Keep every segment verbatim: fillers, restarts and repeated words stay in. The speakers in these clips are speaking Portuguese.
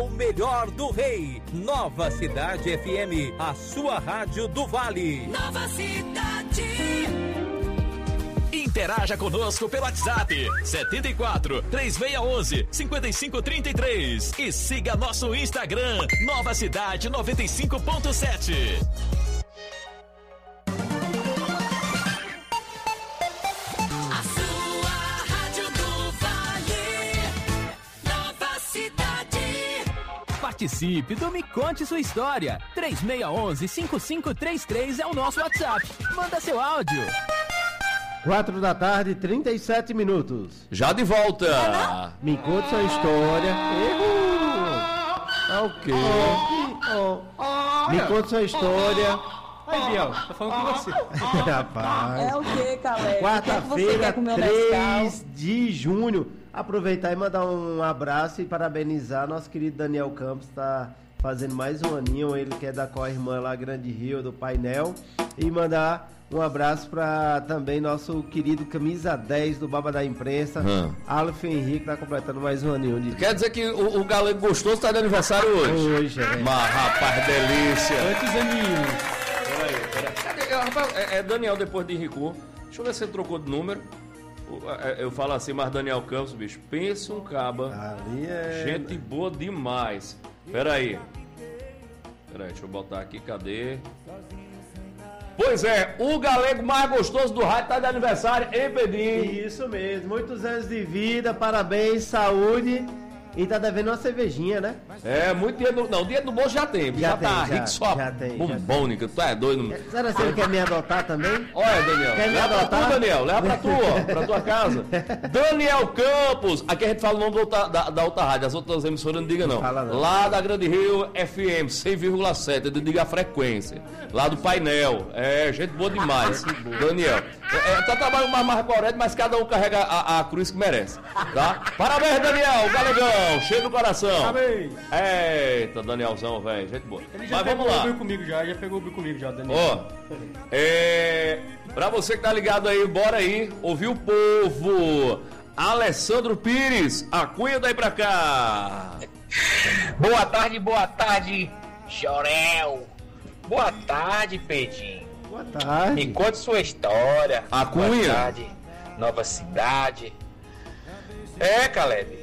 o melhor do Rei. Nova Cidade F M, a sua rádio do Vale. Nova Cidade. Interaja conosco pelo WhatsApp setenta e quatro, três seis um um, cinco cinco três três e siga nosso Instagram Nova Cidade noventa e cinco ponto sete. A sua rádio do Vale. Nova Cidade. Participe do Me Conte Sua História. três seis um um, cinco cinco três três é o nosso WhatsApp. Manda seu áudio. Quatro da tarde, trinta e sete minutos. Já de volta. Me conte sua história. Ah, o quê? Oh, oh. Me conte sua história. Aí, Biel, tô falando com você. Rapaz. É o que, Calé? Quarta-feira, três de junho. Aproveitar e mandar um abraço e parabenizar nosso querido Daniel Campos. Tá fazendo mais um aninho. Ele que é da co-irmã lá, Grande Rio, do Painel. E mandar um abraço para também nosso querido camisa dez do Baba da Imprensa, hum. Aleph Henrique, tá completando mais um aninho. De... Quer dizer que o, o Galego Gostoso tá de aniversário hoje? Hoje, é. Mas, rapaz, delícia. Quantos aninhos? Peraí, peraí. Cadê? Rapaz, é, é Daniel depois de Henrico. Deixa eu ver se ele trocou de número. Eu falo assim, mas Daniel Campos, bicho, pensa um caba. Ali é... Gente boa demais. Peraí. Peraí, deixa eu botar aqui, cadê? Pois é, o galego mais gostoso do rádio tá de aniversário, hein, Pedrinho? Isso mesmo, muitos anos de vida, parabéns, saúde. E tá devendo uma cervejinha, né? É, muito dinheiro no... Não, dinheiro no bolso já tem. Já, já tem, tá já, rico só. Já tem. Bombônica, tu é doido. Será que você quer me adotar também? Olha, Daniel. Quer me leva adotar? Pra tu, Daniel. Leva pra tu, ó, pra tua casa. Daniel Campos. Aqui a gente fala o nome da outra, da, da outra rádio. As outras emissoras não diga não. Fala não. Lá da Grande Rio F M, cem vírgula sete. Eu digo a frequência. Lá do Painel. É, gente boa demais. Boa. Daniel. É, é, tá trabalhando mais mais correto, mas cada um carrega a, a cruz que merece. Tá? Parabéns, Daniel. Galegão. Cheio do coração. Parabéns. Eita, Danielzão, velho. Gente boa. Ele já mas pegou vamos lá. o bico comigo já. Já pegou o bico comigo já, Daniel. Ó. É. Pra você que tá ligado aí, bora aí. Ouvir o povo. Alessandro Pires. A cunha daí pra cá. Boa tarde, boa tarde, Chorel. Boa tarde, Pedinho. Boa tarde. Me conte sua história. A cunha. Boa tarde, Nova Cidade. É, Caleb.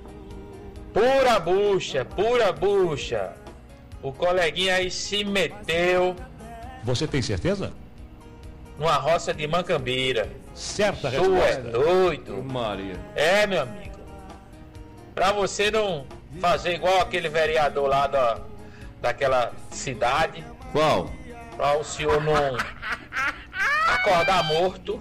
Pura bucha, pura bucha. O coleguinha aí se meteu. Você tem certeza? Numa roça de Mancambira. Certa tu resposta. É doido. Maria. É, meu amigo. Pra você não fazer igual aquele vereador lá da, daquela cidade. Qual? Pra o senhor não acordar morto.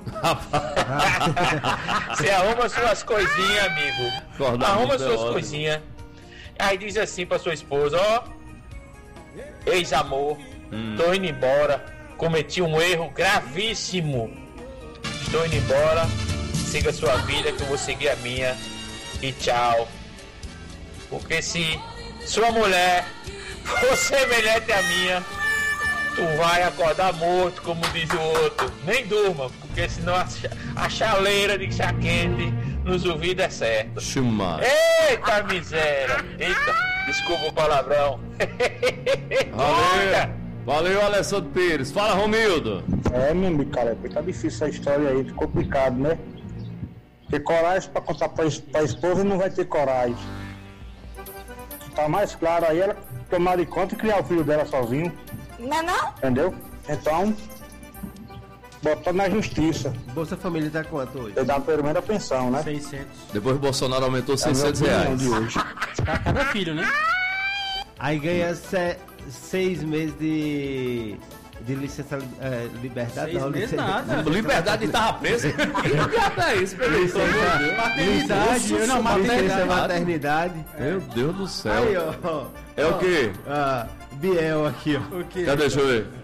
Você arruma suas coisinhas, amigo. Acordar arruma suas é coisinhas. Aí diz assim pra sua esposa, ó, ex-amor, hum. tô indo embora, cometi um erro gravíssimo. Estou indo embora, siga sua vida que eu vou seguir a minha. E tchau. Porque se sua mulher for semelhante à minha, tu vai acordar morto, como diz o outro. Nem durma, porque senão a, a chaleira de chá quente nos ouvidos é certo. Chumar. Eita miséria. Eita, desculpa o palavrão. Valeu, valeu, Alessandro Pires. Fala, Romildo. É, meu amigo, cara, tá difícil essa história aí, complicado, né? Ter coragem pra contar pra, pra esposa não vai ter coragem. Tá mais claro aí, ela tomar de conta e criar o filho dela sozinho. Não, não? Entendeu? Então, botar na justiça. Bolsa Família tá quanto hoje? Eu dá pelo menos a pensão, né? seiscentos. Depois o Bolsonaro aumentou seiscentos reais. De hoje. Pra cada filho, né? Aí ganha se, seis meses de, de licença, é, liberdade. Seis não, meses licença, nada. Liberdade de tava preso. Que diabo é isso, licença, maternidade. Eu não, maternidade. Licença maternidade. Meu Deus do céu. Aí, ó. É ó, o quê? Ah, Biel aqui, ó. O quê? Cadê? Deixa eu ver.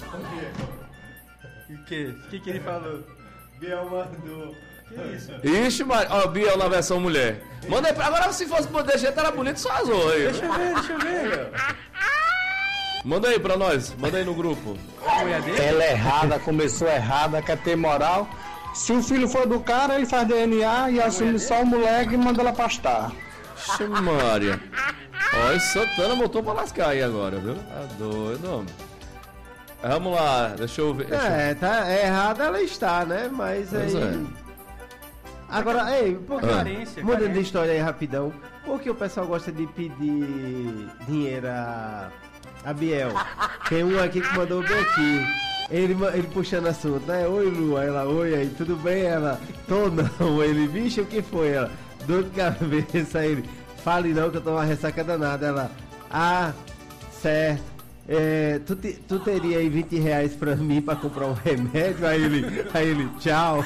O quê? O que que ele falou? Biel mandou. Que isso? Ixi, Maria. Ó, Biel na versão mulher. Manda aí pra... Agora, se fosse poder jeito, era bonito, só azul aí. Deixa eu ver, deixa eu ver. Manda aí pra nós. Manda aí no grupo. Ela é errada, começou errada, quer ter moral. Se o filho for do cara, ele faz D N A e assume só o moleque e manda ela pastar. Ixi, Maria. Ó, e Santana botou pra lascar aí agora, viu? Tá doido, homem. Vamos lá, deixa eu ver. Deixa É, eu... tá é errada ela está, né? Mas Pois aí. é. Agora, ei, por que, Ah. Carência, mudando de carência. história aí rapidão, por que o pessoal gosta de pedir dinheiro a, a Biel? Tem um aqui que mandou bem aqui. Ele, ma- ele puxando assunto, né? Oi, Lu, ela, oi, aí, tudo bem? Ela, tô não. Ele, bicho, o que foi? Ela, dor de cabeça. Ele, fale não que eu tô uma ressaca danada. Ela, ah, certo. É, tu, te- tu teria aí vinte reais pra mim pra comprar um remédio? Aí ele, aí ele, tchau.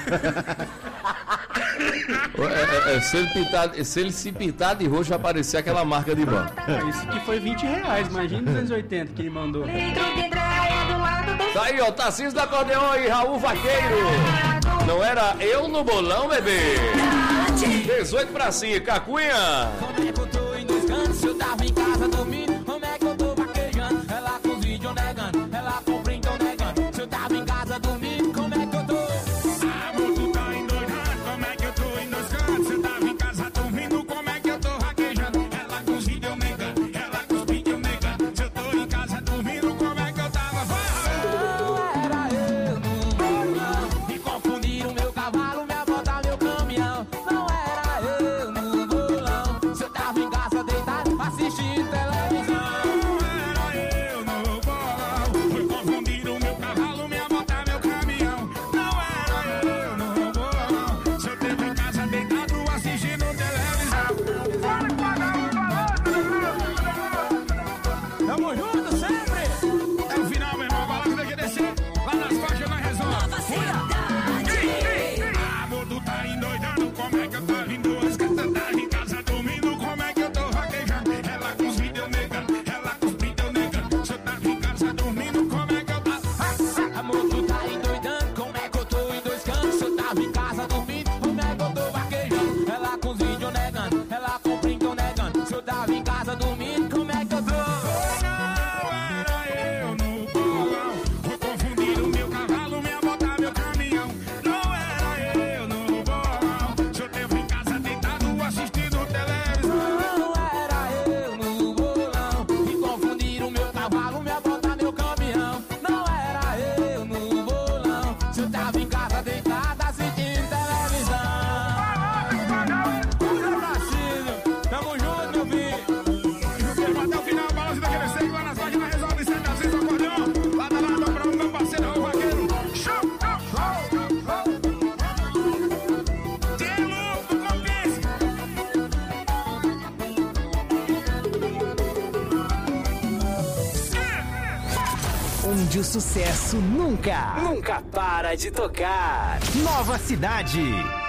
É, é, é, se, ele pintar, se ele se pintar de roxo, vai aparecer aquela marca de banco. Isso aqui foi vinte reais, imagina duzentos e oitenta que ele mandou. Tá aí, ó, Tarcísio da Acordeon e Raul Vaqueiro. Não era eu no bolão, bebê? dezoito pra cinco, Cacunha. Como é que eu tô em dois cantos? Eu tava em casa dormindo. Como é que eu tô vaquejando? Ela com os vídeos negando. Ela compra então negando. Se eu tava em casa dormindo, como é que eu tô? Amor, tu tá endoidado. Como é que eu tô em dois cantos? Eu tava em casa dormindo. Como é que eu tô vaquejando? Ela com os vídeos negando. Ela com os vídeos negando. Se eu tô em casa dormindo, como é que eu tava falando? Não era eu no bolão. Me confundiram meu cavalo, minha moto, meu caminhão. Não era eu no bolão. Se eu tava em casa deitado, assistindo televisão. Não era eu no bolão. Foi confundir o meu cavalo, minha moto, meu caminhão. Não era eu no bolão. Se eu tava em casa deitado assistindo televisão. Tamo junto sempre. É o final, meu irmão. A balança tem que descer. Lá nas faixas nós resolve. Amor, tu tá endoidado. Como é que eu tô em duas cantas? Tá em casa dormindo. Como é que eu tô vaquejando? Ela com os vídeos negando. Ela com os vídeos negando. Se eu tava em casa dormindo, como é que eu tava? Amor, tu tá endoidando. Como é que eu tô em dois cantos? Eu tava em casa dormindo. Como é que eu tô vaquejando? Ela com os vídeos negando. Ela com o brinco negando. Se eu tava em casa dormindo, como é que eu tô? Não era eu no bolão. Foi confundir o meu cavalo, minha moto, meu caminhão. Não era eu no bolão. Se eu tava em casa deitado assistindo televisão. Não era eu no bolão. Me confundiram meu cavalo, minha bota, meu caminhão. Não era eu no bolão. Se eu tava em casa deitada assistindo televisão. Tamo junto, meu filho. Até o final, balança daquele seco. Lá nas páginas resolve sempre às vezes o acordeão. Lado a lado pra o meu parceiro, o vaqueiro. Show, show, show, show. Tem louco, compensa. Onde o sucesso nunca, nunca para de tocar. Nova Cidade.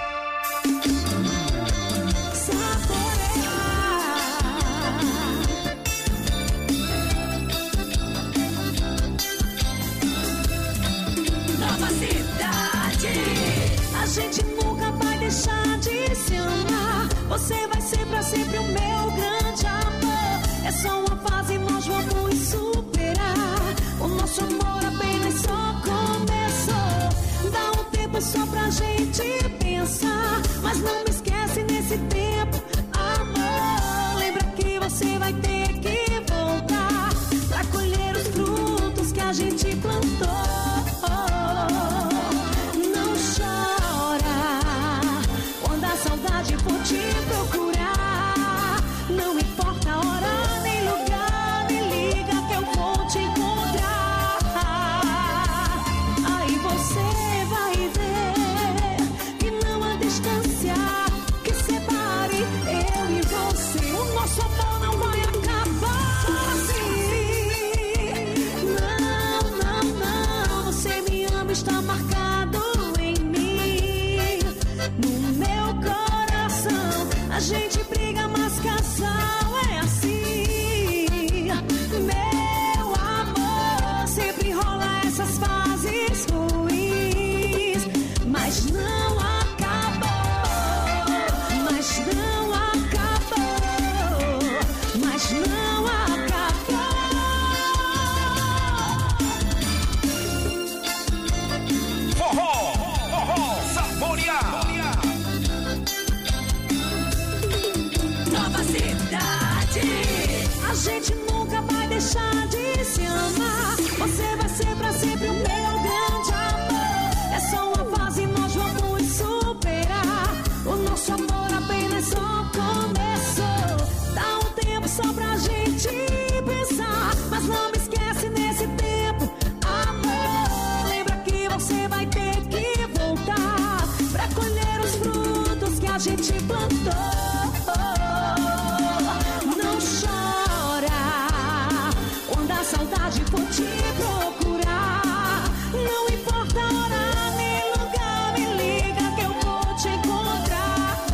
Nova cidade. A gente nunca vai deixar de se amar. Você vai ser pra sempre o meu grande amor. É só uma fase, nós vamos superar. O nosso amor apenas só começou. Dá um tempo só pra gente pensar. Mas não me esquece nesse tempo, amor. Lembra que você vai ter que voltar pra colher os frutos que a gente plantou. Não chora quando a saudade for te procurar. Não importa a hora nem lugar, me liga que eu vou te encontrar. Aí você vai ver que não há distância que separe eu e você. O nosso amor não vai acabar. gente nunca vai deixar de se amar. Você vai ser pra sempre o meu grande amor. É só uma fase, nós vamos superar. O nosso amor apenas só começou. Dá um tempo só pra gente pensar. Mas não me esquece nesse tempo, amor. Lembra que você vai ter que voltar pra colher os frutos que a gente plantou. Não chora quando a saudade for te procurar. Não importa a hora nem lugar, me liga que eu vou te encontrar.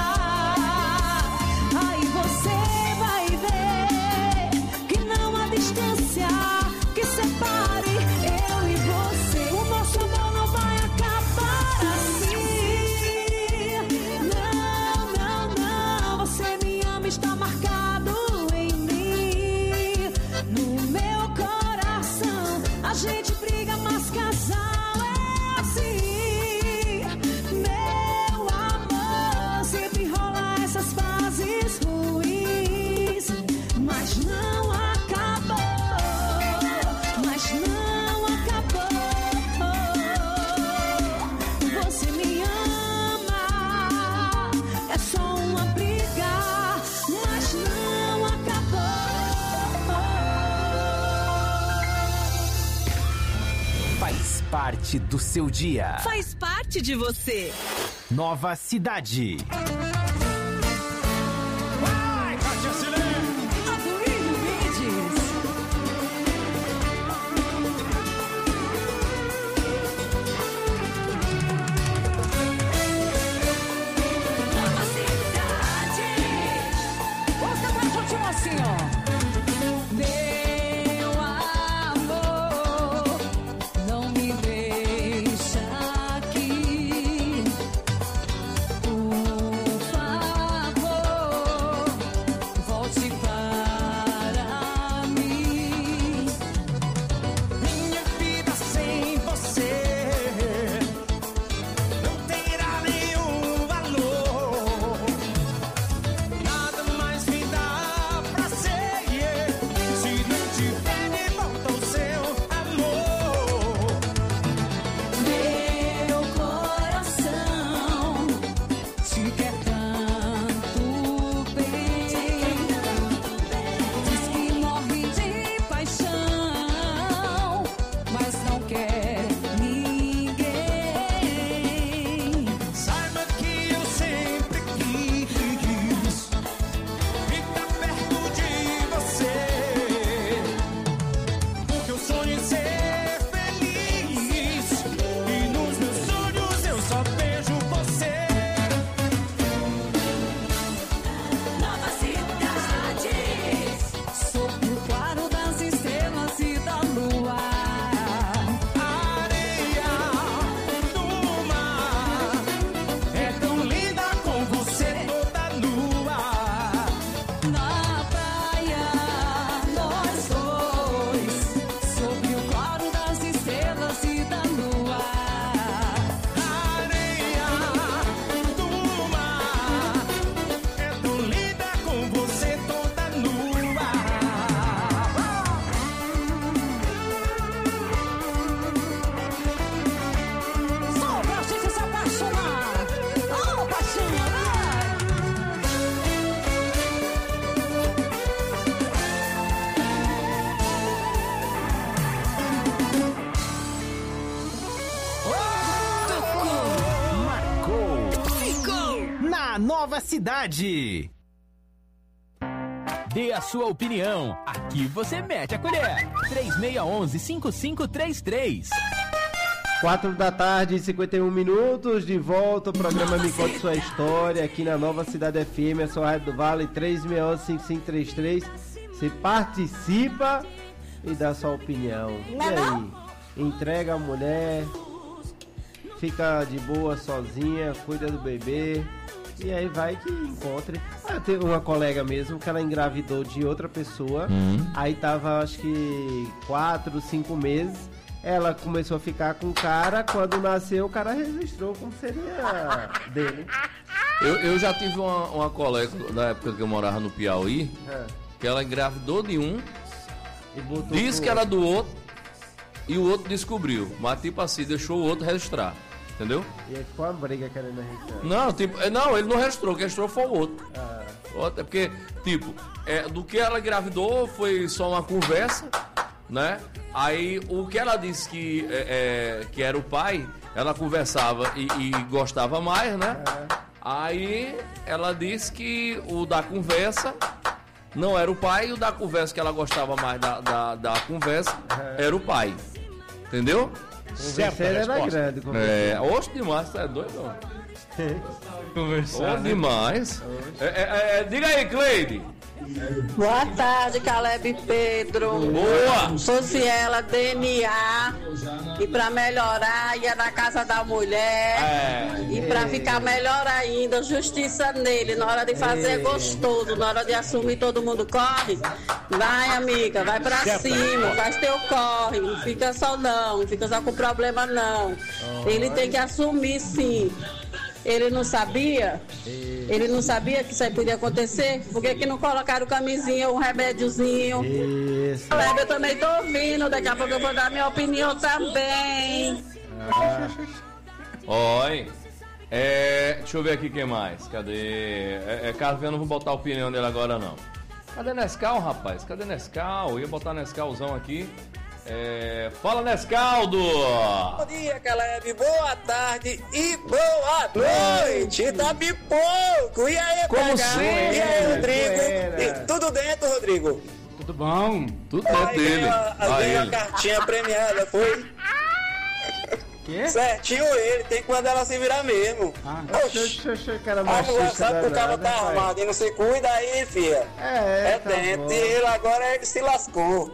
Aí você vai ver que não há distância que separe eu e você. O nosso amor não vai acabar assim. Não, não, não. Você me ama, está marcado em mim. No meu coração a gente briga, mas casal é assim. Meu amor, sempre rola essas fases ruins, mas não acabou, mas não acabou. Você me ama, é só uma briga, mas não acabou. Faz parte do seu dia. Faz parte de você. Nova Cidade. Aduílio Mendes. Nova Cidade. Vamos cantar juntinho assim, ó. Meu amor, não me deixa aqui. Por favor, volte para mim. Minha vida sem você não terá nenhum valor. Nada mais me dá prazer se não tiver de volta o seu amor. Meu coração te quer tanto bem. Diz que morre de paixão, mas não quer ninguém. Saiba que eu sempre quis ficar perto de você, porque eu sonho em ser feliz e nos meus sonhos eu só vejo você. Nova Cidade, sob o claro das estrelas e da lua. Areia do mar é tão linda com você toda nua. Na praia, nós dois, sob o claro das estrelas e da lua. Areia do mar é tão linda com você toda nua. Só pra gente se apaixonar. Oh, paixão, Marcou. Ficou. Na Nova Cidade. Dê a sua opinião. Aqui você mete a colher. três seis um um, cinco cinco três três. Quatro da tarde, cinquenta e um minutos, de volta, o programa Me Conte Sua História, aqui na Nova Cidade F M, a sua Rádio do Vale, três seis um, cinco cinco três três. Você participa e dá sua opinião. E aí? Entrega a mulher, fica de boa sozinha, cuida do bebê, e aí vai que encontre. Ah, eu tenho uma colega mesmo que ela engravidou de outra pessoa, Hum. aí tava acho que quatro, cinco meses. Ela começou a ficar com o cara, quando nasceu o cara registrou como seria dele. Eu, eu já tive uma, uma colega, na época que eu morava no Piauí, É. que ela engravidou de um, E botou disse pro que era outro. do outro, e o outro descobriu. Mas tipo assim, deixou o outro registrar. Entendeu? E aí ficou uma briga querendo registrar. Não, tipo, é, não, ele não registrou, quem registrou foi o outro. Ah. Outro, é porque, tipo, é, do que ela engravidou foi só uma conversa, né? Aí o que ela disse que, é, é, que era o pai, ela conversava e, e gostava mais, né? Aí ela disse que o da conversa não era o pai, e o da conversa que ela gostava mais da, da, da conversa era o pai. Entendeu? Certo, era grande. É, oxe demais, você é doido? Conversar, Oxe né? demais. É, é, é, diga aí, Cleide. Boa tarde, Caleb Pedro. Boa. Fosse ela, D N A. E pra melhorar, ia na casa da mulher. É. E pra ficar melhor ainda, justiça nele. Na hora de fazer é gostoso. Na hora de assumir, todo mundo corre. Vai, amiga, vai pra Certo. cima. Faz teu corre. Não fica só não. Não fica só com problema não. Ele tem que assumir sim. Ele não sabia? Ele não sabia que isso aí podia acontecer? Por que que não colocaram camisinha, um remédiozinho? Isso. Eu também tô ouvindo, daqui a pouco eu vou dar minha opinião também. Oi. É, deixa eu ver aqui quem mais. Cadê? É, é, Carlos, eu não vou botar a opinião dele agora não. Cadê Nescau, rapaz? Cadê Nescau? Eu ia botar Nescauzão aqui. É, fala, Nescaldo! Bom dia, Caleb. Boa tarde e boa noite. Tá pipoco. E aí, Como P H? sempre, E aí, Rodrigo? poeira. E tudo dentro, Rodrigo? Tudo bom? Tudo Aí dentro dele. ganhou a- Ah, ganhou a ele. cartinha premiada, foi? Quê? Certinho ele, tem que mandar ela se virar mesmo. Oxi. cara A mulher machista sabe que o cara danado, tá né, pai? armado e não se cuida aí, filha. É, É tá dentro. bom. E ele agora ele se lascou.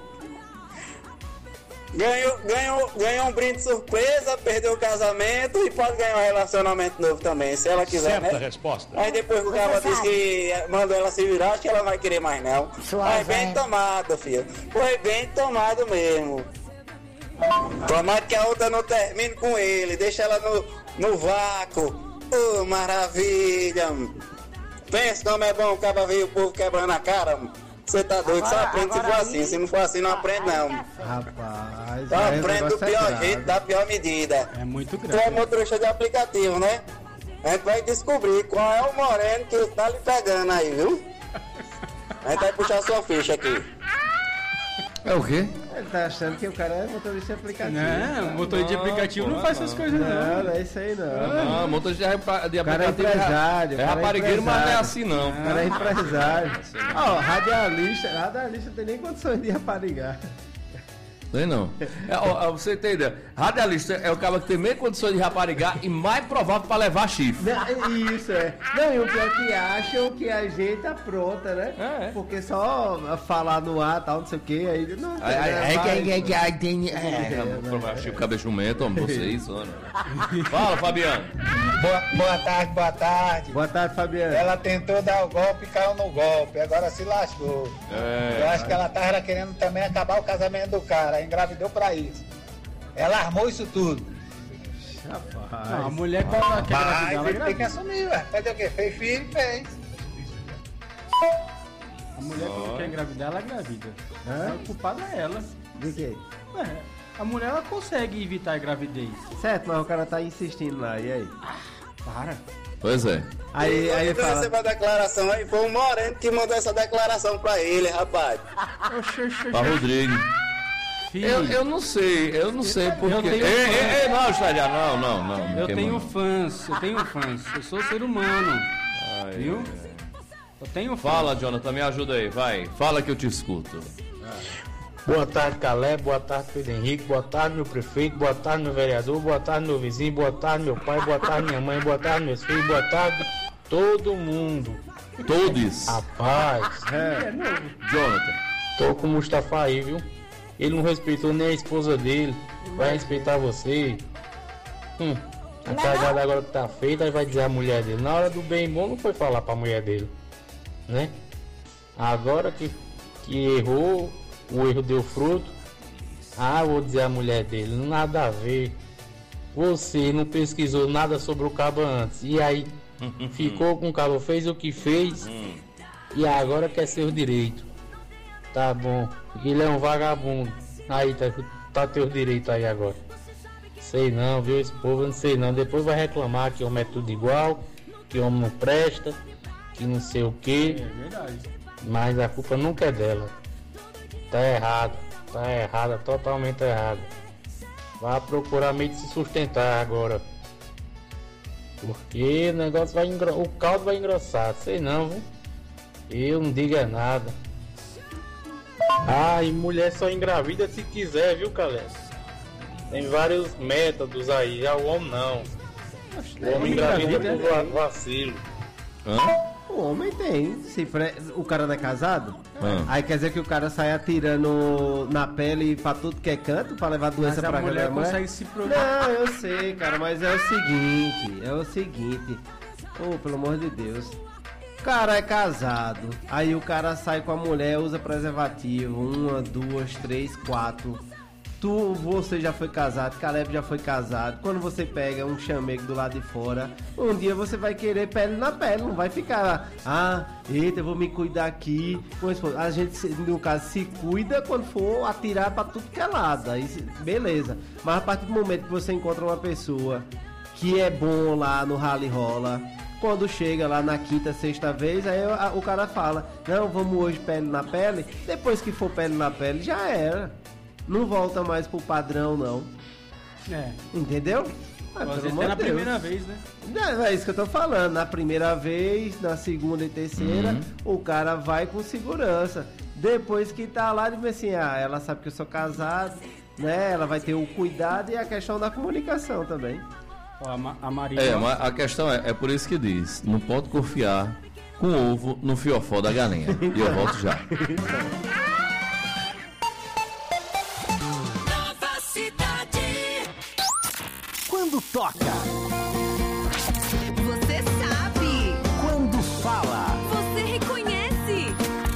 Ganhou, ganhou, ganhou um brinde surpresa, perdeu o casamento e pode ganhar um relacionamento novo também, se ela quiser, Certa né? resposta. Aí depois que o cara disse que mandou ela se virar, acho que ela não vai querer mais não. Foi bem tomado, filho. Foi bem tomado mesmo. Tomara que a outra não termine com ele, deixa ela no, no vácuo. Ô, maravilha! Pensa como é bom o cara ver o povo quebrando a cara. Você tá doido, só Agora- aprende se for agora assim. Se não for assim, não aprende não. Rapaz, Só aí o aprende do negócio é pior grave. jeito, da pior medida. É muito Tu é grave. motorista de aplicativo, né? A gente vai descobrir qual é o moreno que tá lhe pegando aí, viu? A gente vai puxar sua ficha aqui. É o quê? Ele tá achando que o cara é motorista de aplicativo. Não, motorista de aplicativo não faz essas coisas não. Não, não é isso aí não. Não, motorista de aplicativo O cara é empresário. é o cara raparigueiro, mas não é empresário. assim não. O cara é empresário. Ó, radialista, radialista não tem nem condições de raparigar. Tem não. É, ó, ó, você tem ideia. Radialista é o cara que tem meio condições de raparigar e mais provável pra levar chifre. Não, isso é. Não, e o pior que acham que a gente tá pronta, né? É. Porque só falar no ar tal, não sei o que, aí não. Aí, aí, né, aí, vai- aí, aí, aí, tem. É, É, provável chifre cabeça jumento, homem, vocês, olha. Fala, Fabiano. Boa, boa tarde, boa tarde. Boa tarde, Fabiano. Ela tentou dar o golpe e caiu no golpe, agora se lascou. É. Eu acho que ela tava querendo também acabar o casamento do cara, engravidou pra isso. Ela armou isso tudo. Rapaz. Não, a mulher quando ela quer Mas engravidar, ela ele tem que engravida. assumir, ué. Fazer o quê? Fez filho, fez. A mulher quando quer engravidar, ela engravida. A culpada é ela. De quê? Ué, a mulher ela consegue evitar a gravidez. Certo, mas o cara tá insistindo lá, e aí? Para. Pois é. Aí, aí Quando fala. recebeu a declaração aí, foi o Moreno que mandou essa declaração pra ele, rapaz. Pra Rodrigo. Eu, eu não sei, eu não sei porque. Eu tenho Ei, fãs. ei, ei, não, estagiário, não, não, não. não Eu queima tenho não. fãs, eu tenho fãs. Eu sou ser humano. Ai, Viu? ai. Eu tenho fãs. Fala, Jonathan, me ajuda aí, vai. Fala que eu te escuto. Boa tarde, Caleb. Boa tarde, Pedro Henrique. Boa tarde, meu prefeito. Boa tarde, meu vereador. Boa tarde, meu vizinho. Boa tarde, meu pai. Boa tarde, minha mãe. Boa tarde, meus filhos. Boa tarde, todo mundo. Todos. Rapaz. É. Jonathan. Tô com o Mustafa aí, viu? Ele não respeitou nem a esposa dele. Vai respeitar você. Hum. A cagada agora que tá feita, aí vai dizer a mulher dele. Na hora do bem e bom, não foi falar pra mulher dele. Né? Agora que, que errou, o erro deu fruto. Ah, vou dizer a mulher dele, nada a ver. Você não pesquisou nada sobre o cabo antes. E aí, ficou com o cabo, fez o que fez. E agora quer seus direitos. Tá bom. Ele é um vagabundo. Aí, tá, tá teu direito aí agora. Sei não, viu? Esse povo eu não sei não. Depois vai reclamar que homem é tudo igual, que homem não presta, que não sei o que. É verdade. Mas a culpa nunca é dela. Tá errado. Tá errada, totalmente errada. Vai procurar meio de se sustentar agora. Porque o negócio vai engro... o caldo vai engrossar. Sei não, viu? Eu não digo é nada. Ah, e mulher só engravida se quiser, viu, Calé? Tem vários métodos aí, já o homem não. O homem engravida por va- vacilo. Hã? O homem tem. Se fre... O cara não é casado? Hã? Aí quer dizer que o cara sai atirando na pele pra tudo que é canto, pra levar doença Mas a pra mulher mulher? consegue se provar. Não, eu sei, cara, mas é o seguinte, é o seguinte. Oh, pelo amor de Deus. O cara é casado, aí o cara sai com a mulher, usa preservativo, uma, duas, três, quatro. Tu, você já foi casado, Caleb já foi casado. Quando você pega um chamego do lado de fora, um dia você vai querer pele na pele, não vai ficar, ah, eita, eu vou me cuidar aqui. A gente, no caso, se cuida quando for atirar pra tudo que é lado, aí beleza. Mas a partir do momento que você encontra uma pessoa que é bom lá no rally rola, quando chega lá na quinta, sexta vez, aí o cara fala, não, vamos hoje pele na pele. Depois que for pele na pele, já era. Não volta mais pro padrão, não. É. Entendeu? Ah, Às pelo vezes amor é na de Deus. primeira vez, né? Não, é isso que eu tô falando. Na primeira vez, na segunda e terceira, Uhum. o cara vai com segurança. Depois que tá lá, ele vê assim, ah, ela sabe que eu sou casado, né? Ela vai ter o cuidado e a questão da comunicação também. Ó, a, Ma- a Maria. É, mas a questão é, é por isso que diz, não pode confiar com ovo no fiofó da galinha. E eu volto já. Nova cidade. Quando toca, Você sabe. quando fala, Você reconhece.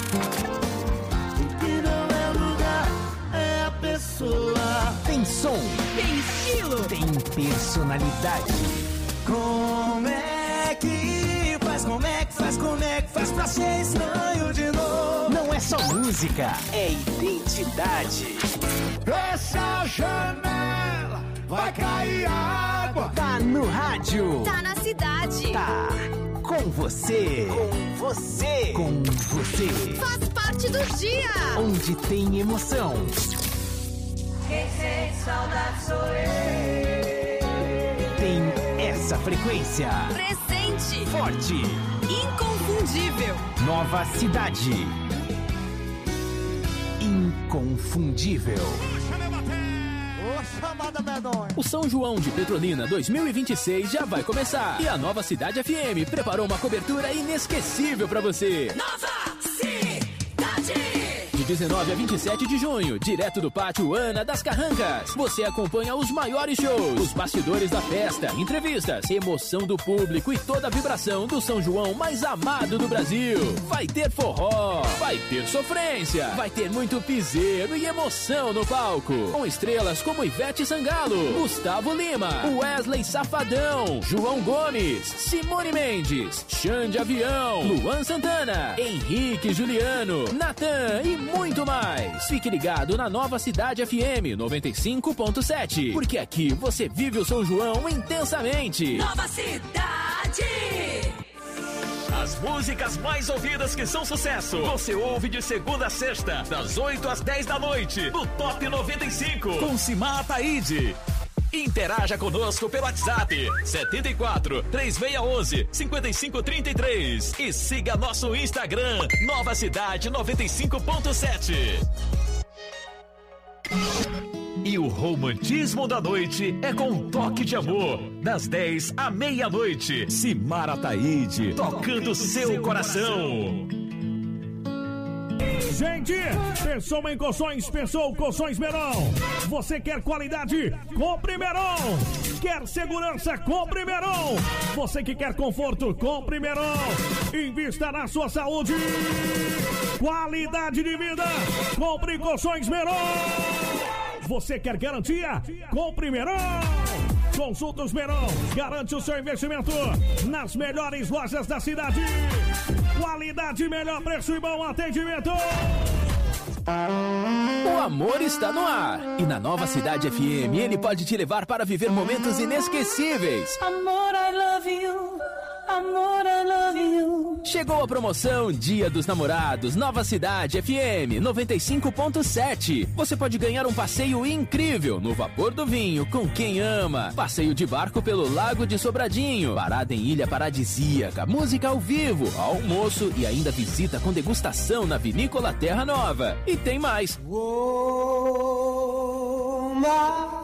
Que não é lugar, é a pessoa. tem som, Tem estilo. tem personalidade. Como é que faz, como é que faz, como é que faz pra ser estranho de novo? Não é só música, é identidade. Essa janela vai cair água. Tá no rádio, Tá na cidade. tá com você, com você, com você. Faz parte do dia. Onde tem emoção, Quem sente saudade sou eu. tem essa frequência. Presente. Forte, Inconfundível. nova cidade. Inconfundível. Ô, chamada medonha. O São João de Petrolina dois mil e vinte e seis já vai começar. E a Nova Cidade F M preparou uma cobertura inesquecível pra você. Nova cidade. De dezenove a vinte e sete de junho, direto do Pátio Ana das Carrancas. Você acompanha os maiores shows, os bastidores da festa, entrevistas, emoção do público e toda a vibração do São João mais amado do Brasil. Vai ter forró, vai ter sofrência, vai ter muito piseiro e emoção no palco. Com estrelas como Ivete Sangalo, Gustavo Lima, Wesley Safadão, João Gomes, Simone Mendes, Xande Avião, Luan Santana, Henrique Juliano, Natan e muito mais. Fique ligado na Nova Cidade F M noventa e cinco ponto sete, porque aqui você vive o São João intensamente. Nova cidade. As músicas mais ouvidas que são sucesso, você ouve de segunda a sexta, das oito às dez da noite, no Top noventa e cinco, com Simar Ataíde. Interaja conosco pelo WhatsApp setenta e quatro, três seis um um, cinco cinco três três e siga nosso Instagram Nova Cidade noventa e cinco ponto sete. E o romantismo da noite é com um toque de amor, das dez à meia-noite. Simar Ataíde, tocando seu coração. Gente, pensou em colchões, pensou colchões Meron. Você quer qualidade? Compre Meron. Quer segurança? Compre Meron. Você que quer conforto? Compre Meron. Invista na sua saúde. Qualidade de vida? Compre colchões Meron. Você quer garantia? Compre Meron. Consultas Meron, garante o seu investimento nas melhores lojas da cidade. Qualidade, melhor preço e bom atendimento. O amor está no ar. E na Nova Cidade F M, ele pode te levar para viver momentos inesquecíveis. Amor, I love you. Amor, I love you. Chegou a promoção Dia dos Namorados, Nova Cidade F M noventa e cinco ponto sete. Você pode ganhar um passeio incrível no Vapor do Vinho com quem ama. Passeio de barco pelo Lago de Sobradinho. Parada em Ilha Paradisíaca. Música ao vivo, almoço e ainda visita com degustação na Vinícola Terra Nova. E tem mais. Oh, my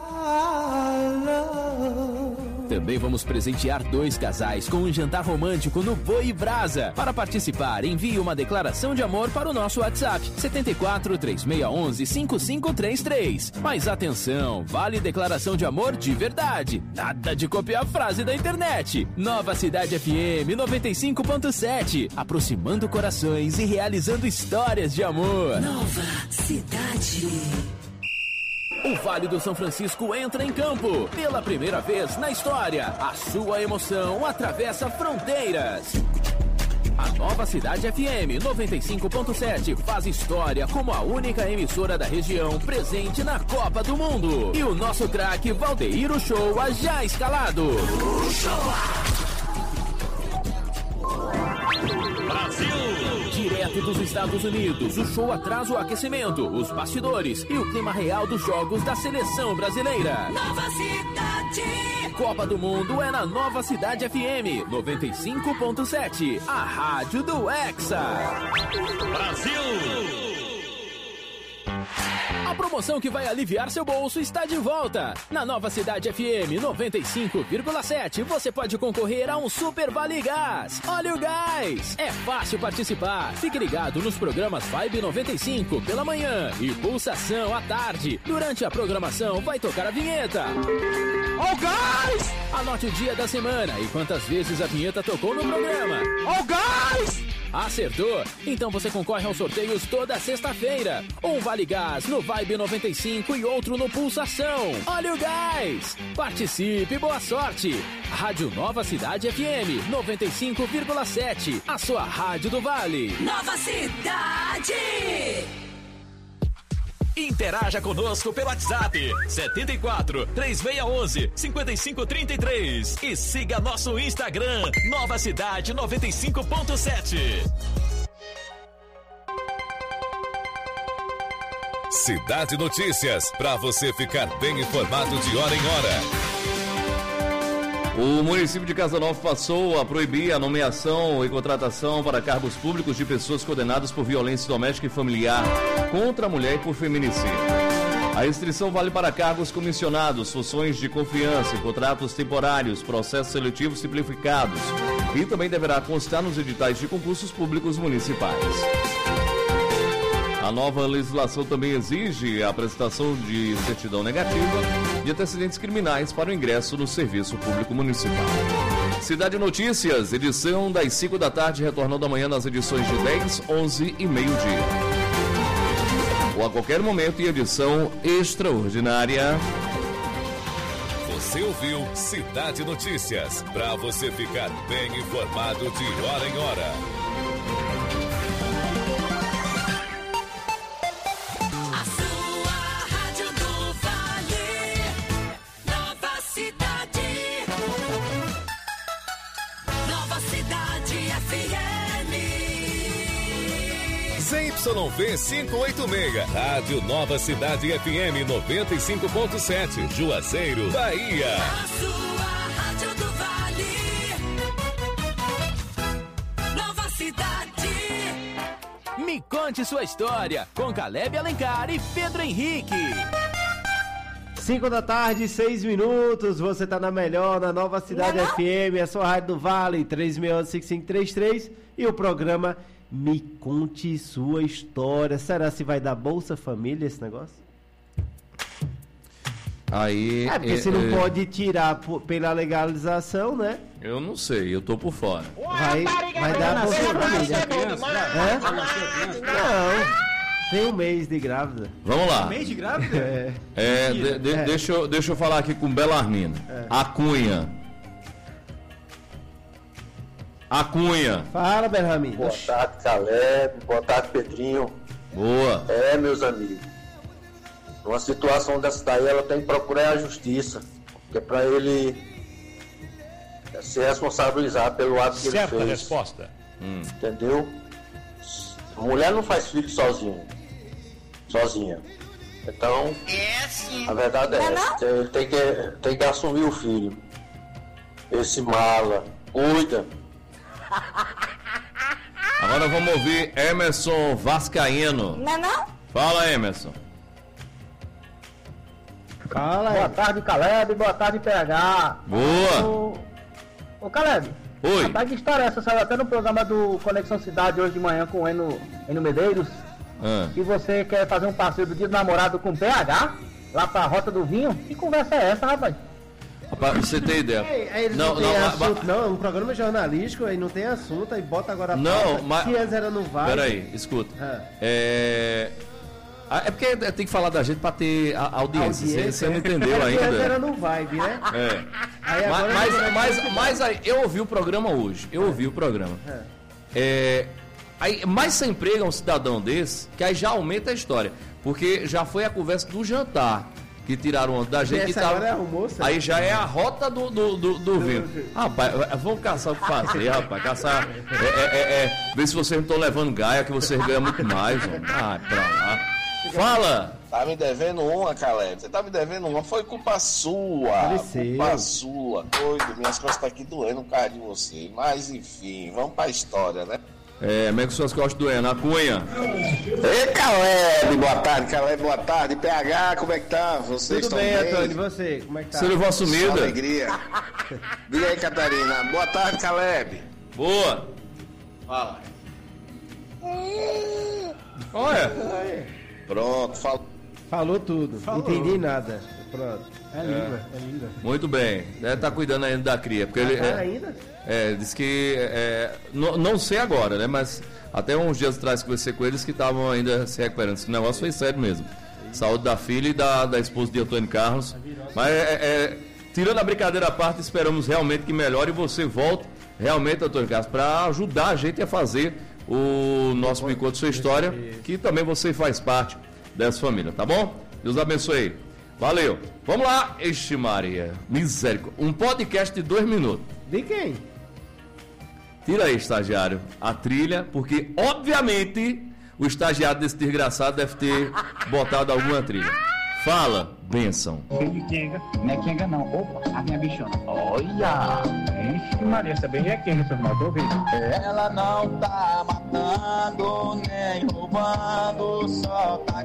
love. Também vamos presentear dois casais com um jantar romântico no Boi Brasa. Para participar, envie uma declaração de amor para o nosso WhatsApp sete quatro, três seis um um, cinco cinco três três. Mas atenção, vale declaração de amor de verdade. Nada de copiar frase da internet. Nova Cidade F M noventa e cinco ponto sete. Aproximando corações e realizando histórias de amor. Nova Cidade. O Vale do São Francisco entra em campo. Pela primeira vez na história, a sua emoção atravessa fronteiras. A Nova Cidade F M noventa e cinco ponto sete faz história como a única emissora da região presente na Copa do Mundo. E o nosso craque Valdeir Uchoa já escalado. Brasil! Direto dos Estados Unidos, o show atrasa o aquecimento, os bastidores e o clima real dos jogos da seleção brasileira. Nova Cidade. Copa do Mundo é na Nova Cidade F M noventa e cinco ponto sete, a rádio do Hexa. Brasil! A promoção que vai aliviar seu bolso está de volta. Na Nova Cidade F M noventa e cinco vírgula sete, você pode concorrer a um Super Vale Gás. Olha o gás! É fácil participar. Fique ligado nos programas Vibe noventa e cinco pela manhã e Pulsação à tarde. Durante a programação vai tocar a vinheta. Ó o gás! Anote o dia da semana e quantas vezes a vinheta tocou no programa. Ó o gás! Acertou? Então você concorre aos sorteios toda sexta-feira. Um Vale Gás no Vibe noventa e cinco e outro no Pulsação. Olha o gás! Participe, boa sorte! Rádio Nova Cidade F M noventa e cinco vírgula sete, a sua rádio do Vale. Nova Cidade. Interaja conosco pelo WhatsApp sete quatro, três seis um um, cinco cinco três três e siga nosso Instagram Nova Cidade noventa e cinco ponto sete. Cidade Notícias, para você ficar bem informado de hora em hora. O município de Casanova passou a proibir a nomeação e contratação para cargos públicos de pessoas condenadas por violência doméstica e familiar contra a mulher e por feminicídio. A restrição vale para cargos comissionados, funções de confiança, contratos temporários, processos seletivos simplificados e também deverá constar nos editais de concursos públicos municipais. A nova legislação também exige a apresentação de certidão negativa de antecedentes criminais para o ingresso no serviço público municipal. Cidade Notícias, edição das cinco da tarde, retornando amanhã nas edições de dez, onze e meio-dia. Ou a qualquer momento em edição extraordinária. Você ouviu Cidade Notícias, para você ficar bem informado de hora em hora. Z Y V quinhentos e oitenta e seis, Rádio Nova Cidade F M noventa e cinco ponto sete, Juazeiro, Bahia. A sua rádio do Vale. Nova Cidade. Me conte sua história com Caleb Alencar e Pedro Henrique. cinco da tarde, seis minutos, você tá na melhor, na Nova Cidade F M, a sua rádio do Vale, três seis um, cinco cinco três três, e o programa Me Conte Sua História. Será se vai dar Bolsa Família esse negócio? Aí... É, porque é, se não é... pode tirar por, pela legalização, né? Eu não sei, eu tô por fora. Vai, vai dar Bolsa Família. É? Não. Tem um mês de grávida. Vamos lá. Um mês de grávida? É. É, de, de, é. Deixa, eu, deixa eu falar aqui com Belarmino. É. A Cunha. A Cunha. Fala, Belarmino. Boa tarde, Caleb. Boa tarde, Pedrinho. Boa. É, meus amigos. Numa situação dessa daí, ela tem que procurar a justiça. Que é pra ele se responsabilizar pelo ato que Certa ele fez. resposta. Hum. Entendeu? A mulher não faz filho sozinha. Sozinha. Então, a verdade é essa. Ele tem que, tem que assumir o filho. Esse mala. Cuida. Agora vamos ouvir Emerson Vascaíno. Não é não? Fala, Emerson. Fala aí. Boa tarde, Caleb. Boa tarde, P H. Boa. Ô, ô Caleb. Oi. Rapaz, que história é essa? Saiu até no programa do Conexão Cidade hoje de manhã com o Eno, Eno Medeiros. Ah. E você quer fazer um passeio do dia do namorado com o P H? Lá pra Rota do Vinho? Que conversa é essa, rapaz? Rapaz, você tem ideia? Ei, aí eles não, não tem não, assunto, mas... não, é um programa jornalístico, aí não tem assunto, aí bota agora a Não, pauta. mas... Se antes era no Vale... Peraí, escuta. Ah. É... É porque tem que falar da gente pra ter a audiência, audiência você, você não entendeu é ainda. Antes era no Vibe, né? É. Aí mas, agora mas, é mas, mas aí, eu ouvi o programa hoje, eu ouvi o programa. É. É... Aí, mas você emprega um cidadão desse, que aí já aumenta a história. Porque já foi a conversa do jantar que tiraram onda da gente. E que essa tava... agora é almoço? Aí já é a rota do, do, do, do vinho. Rapaz, vamos caçar o que fazer, rapaz. Caçar. É, é, é, é, ver se vocês não estão levando gaia, que vocês ganham muito mais. Mano. Ah, pra lá. Fala! Tá me devendo uma, Caleb. Você tá me devendo uma. Foi culpa sua. Faleceu. Culpa sua. Doido, minhas costas tá aqui doendo por causa de você. Mas enfim, vamos pra história, né? É, como é que suas costas doendo? A Cunha. Ei, Caleb, boa tarde, Caleb, boa tarde. P H, como é que tá? Vocês Tudo estão bem, bem? Antônio, e você? Como é que tá? Você levou a sumida? Só alegria. Diga aí, Catarina. Boa tarde, Caleb. Boa. Fala. Olha. Pronto, falou. Falou tudo, Falou. Entendi nada. Pronto. É língua, é língua. Muito bem. Deve estar cuidando ainda da cria. Porque Ah, ele, tá é, ainda? É, diz que. É, não, não sei agora, né? Mas até uns dias atrás conversei com eles que estavam ainda se recuperando. Esse negócio foi sério mesmo. Saúde da filha e da, da esposa de Antônio Carlos. Mas, é, é, tirando a brincadeira à parte, esperamos realmente que melhore e você volte realmente, Antônio Carlos, para ajudar a gente a fazer o nosso Me Conta Sua História, que também você faz parte dessa família, tá bom? Deus abençoe. Valeu. Vamos lá. Ixi, Maria. Misericórdia. Um podcast de dois minutos. De quem? Tira aí, estagiário, a trilha, porque, obviamente, o estagiário desse desgraçado deve ter botado alguma trilha. Fala, benção. Kenga. Não é Kenga não. Opa, a minha bichona. Olha! Ixi, Maria, essa bem é Kenga, seu irmão. Tô ouvindo. Ela não tá matando nem roubando, só tá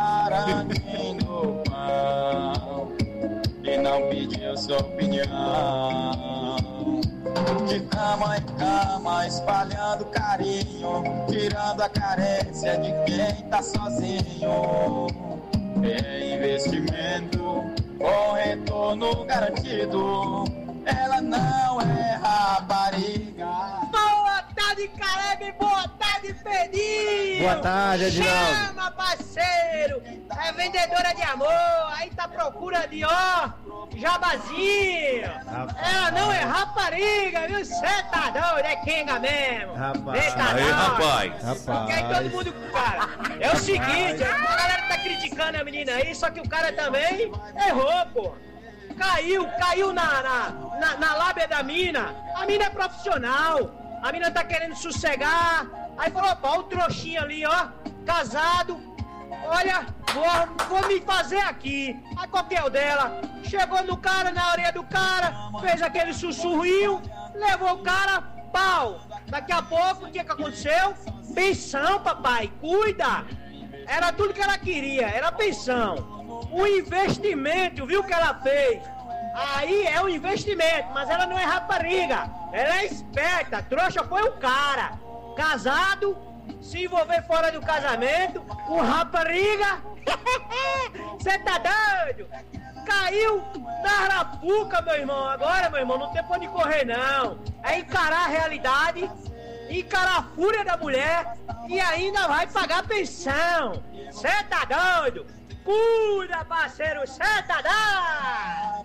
garantindo pão e não pediu sua opinião. De cama em cama, espalhando carinho, tirando a carência de quem tá sozinho. É investimento com retorno garantido. Ela não é rapariga. Boa tarde, Caleb. Boa tarde, Pedrinho. Boa tarde, Edinaldo. Chama, parceiro. É vendedora de amor. Aí tá à procura de, ó, jabazinho. Rapaz. Ela não é rapariga, viu? Cê tá doido, é Kenga mesmo. Rapaz. Cê tá Aí, doido. rapaz. Rapaz. Porque aí todo mundo, cara, é o seguinte, a galera tá criticando a menina aí, só que o cara também errou, pô. Caiu, caiu na, na, na, na lábia da mina. A mina é profissional. A mina tá querendo sossegar. Aí falou, pô, o trouxinho ali, ó, casado. Olha, vou, vou me fazer aqui. Aí qualquer o dela. Chegou no cara, na orelha do cara, fez aquele sussurrinho, levou o cara, pau. Daqui a pouco, o que que aconteceu? Pensão, papai, cuida. Era tudo que ela queria, era pensão. O investimento, viu que ela fez? Aí é um investimento, mas ela não é rapariga. Ela é esperta, trouxa foi o cara. Casado, se envolver fora do casamento, com rapariga. Você tá doido? Caiu na arapuca, meu irmão. Agora, meu irmão, não tem pra onde correr, não. É encarar a realidade, encarar a fúria da mulher e ainda vai pagar pensão. Você tá doido? Cuida, parceiro, senta da!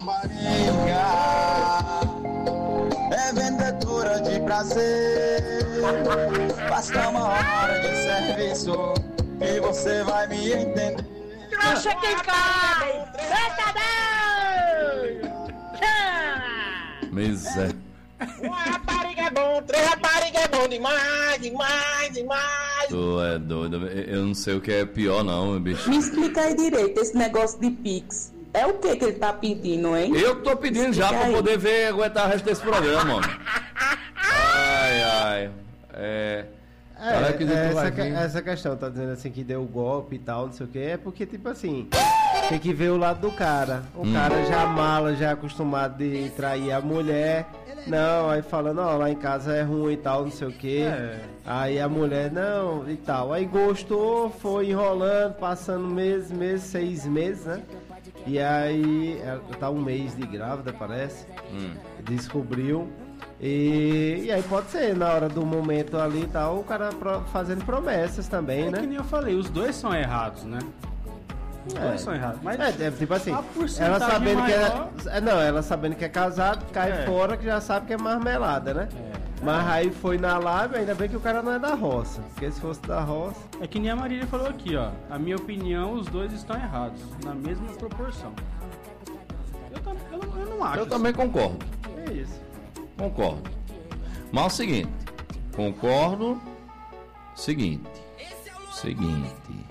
É vendedora de prazer, basta uma hora de serviço e você vai me entender. Trouxa quem cai! Miséria. Uma rapariga é bom, três raparigas é bom demais, demais, demais. Tu é doido. Eu não sei o que é pior, não, meu bicho. Me explica aí direito esse negócio de Pix. É o que que ele tá pedindo, hein? Eu tô pedindo já pra aí. poder ver, aguentar o resto desse programa, mano. Ai, ai. É. É, Ela que é, vai essa, que- vir. essa questão, tá dizendo assim que deu golpe e tal, não sei o que, é porque, tipo assim, tem que ver o lado do cara. O Hum. cara já mala, já é acostumado de trair a mulher. Não, aí falando, ó, lá em casa é ruim e tal, não sei o que. É. Aí a mulher, não, e tal. Aí gostou, foi enrolando, passando meses, meses, seis meses, né? E aí, ela tá um mês de grávida, parece. Hum. Descobriu. E, e aí pode ser, na hora do momento ali e tal, o cara pro- fazendo promessas também, É né? que nem eu falei, os dois são errados, né? Os É. dois são errados. Mas É, é, tipo assim, a ela porcentagem sabendo maior- que é, é. Não, ela sabendo que é casado, cai É. fora que já sabe que é marmelada, né? Mas aí foi na live, ainda bem que o cara não é da roça. Porque se fosse da roça. É que nem a Marília falou aqui, ó. A minha opinião, os dois estão errados, na mesma proporção. Eu, tam- eu não, eu não acho. Eu também concordo. É isso. Concordo. Mas é o seguinte, concordo. Seguinte. Seguinte.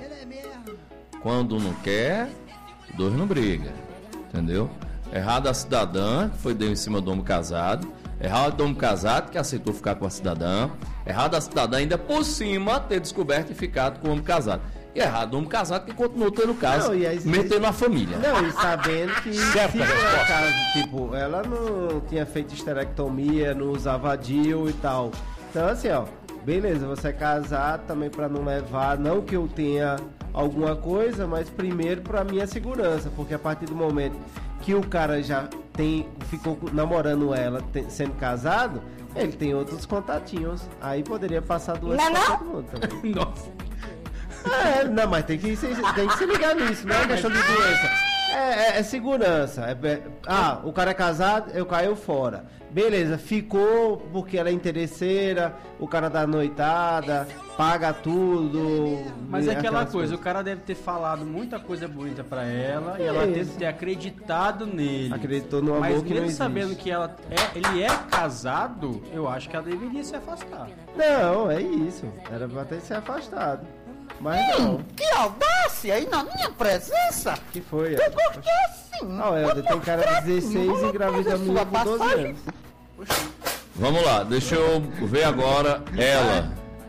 Quando não quer, dois não briga. Entendeu? Errado a cidadã, que foi deu em cima do homem casado. Errado do homem casado, que aceitou ficar com a cidadã. Errado a cidadã ainda por cima ter descoberto e ficado com o homem casado. E errado o homem casado que continuou tendo caso, Não, e aí- metendo a família. Não, e sabendo que Certa se por resposta. acaso, tipo, ela não tinha feito esterectomia, não usava D I U e tal. Então assim, ó, beleza, você é casado também pra não levar, não que eu tenha alguma coisa, mas primeiro pra minha segurança, porque a partir do momento que o cara já tem, ficou namorando ela, tem- sendo casado, ele tem outros contatinhos. Aí poderia passar duas Não, pra não? todo mundo também. Nossa. É, não, mas tem que, se, tem que se ligar nisso, não é questão de doença. É, é- é segurança. É- é- ah, o cara é casado, eu caio fora. Beleza, ficou porque ela é interesseira, o cara dá noitada, paga tudo. Mas é aquela aquelas coisa, coisas. o cara deve ter falado muita coisa bonita pra ela e ela É deve isso. ter acreditado nele. Acreditou no amor Mas que não mesmo existe. sabendo que ela é, ele é casado, eu acho que ela deveria se afastar. Não, é isso. Era pra ter se afastado. Mas não. Que audácia aí na minha presença! Que foi? Eu gostei assim! Não, Helder, tem cara de dezesseis e engravida a menina com doze anos. Vamos lá, deixa eu ver agora ela.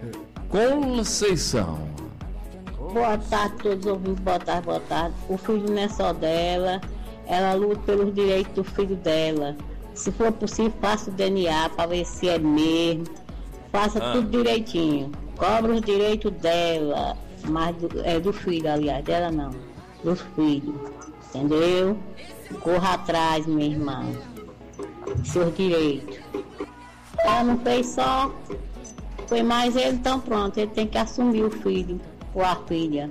Conceição. Boa tarde a todos os ouvintes, boa tarde, boa tarde. O filho não é só dela, ela luta pelos direitos do filho dela. Se for possível, faça o D N A para ver se é mesmo. Faça Ah. tudo direitinho. Cobra os direitos dela, mas do, é do filho, aliás, dela não, dos filhos. Entendeu? Corra atrás, minha irmã. Seus direitos. Ela não fez só, foi mais ele, então pronto, ele tem que assumir o filho ou a filha.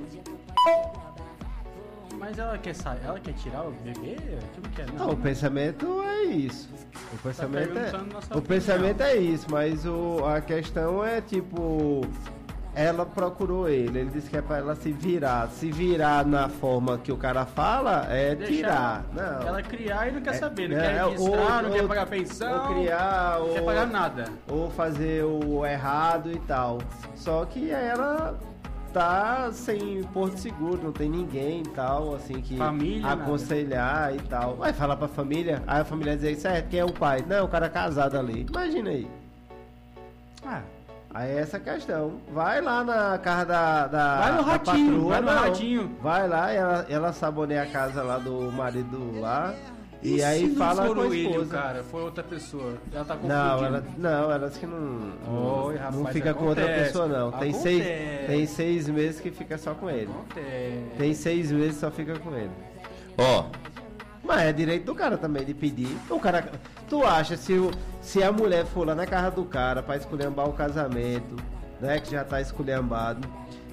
Mas ela quer sair, ela quer tirar o bebê? Tu não quer, não. Não, o pensamento é isso. O pensamento perguntando é, nossa o pensamento é isso, mas o, a questão é tipo, ela procurou ele, ele disse que é pra ela se virar. Se virar na forma que o cara fala é Deixa tirar. ela, Não. ela criar e não quer É, saber, não é, quer ou- registrar, não quer ou- pagar pensão, ou criar, não quer ou- pagar nada. Ou fazer o errado e tal. Só que ela tá sem porto seguro, não tem ninguém e tal, assim, que Família, aconselhar e tal. Vai falar pra família, aí a família dizer, certo, quem é o pai? Não, o cara é casado ali. Imagina aí. Ah. Aí é essa questão. Vai lá na casa da, da Vai no da ratinho, patroa, vai no não. ratinho. Vai lá, ela, ela saboneia a casa lá do marido lá. E, se aí não fala for com a o esposa. William, cara, foi outra pessoa. Ela tá confundindo. Não, ela, não, elas que não, não, Oi, rapaz, não fica com outra acontece, pessoa não. Tem acontece. seis, tem seis meses que fica só com ele. Acontece. Tem seis meses que só fica com ele. Ó. Mas é direito do cara também de pedir. O cara, tu acha se, o, se a mulher for lá na casa do cara pra esculhambar o casamento, né, que já tá esculhambado,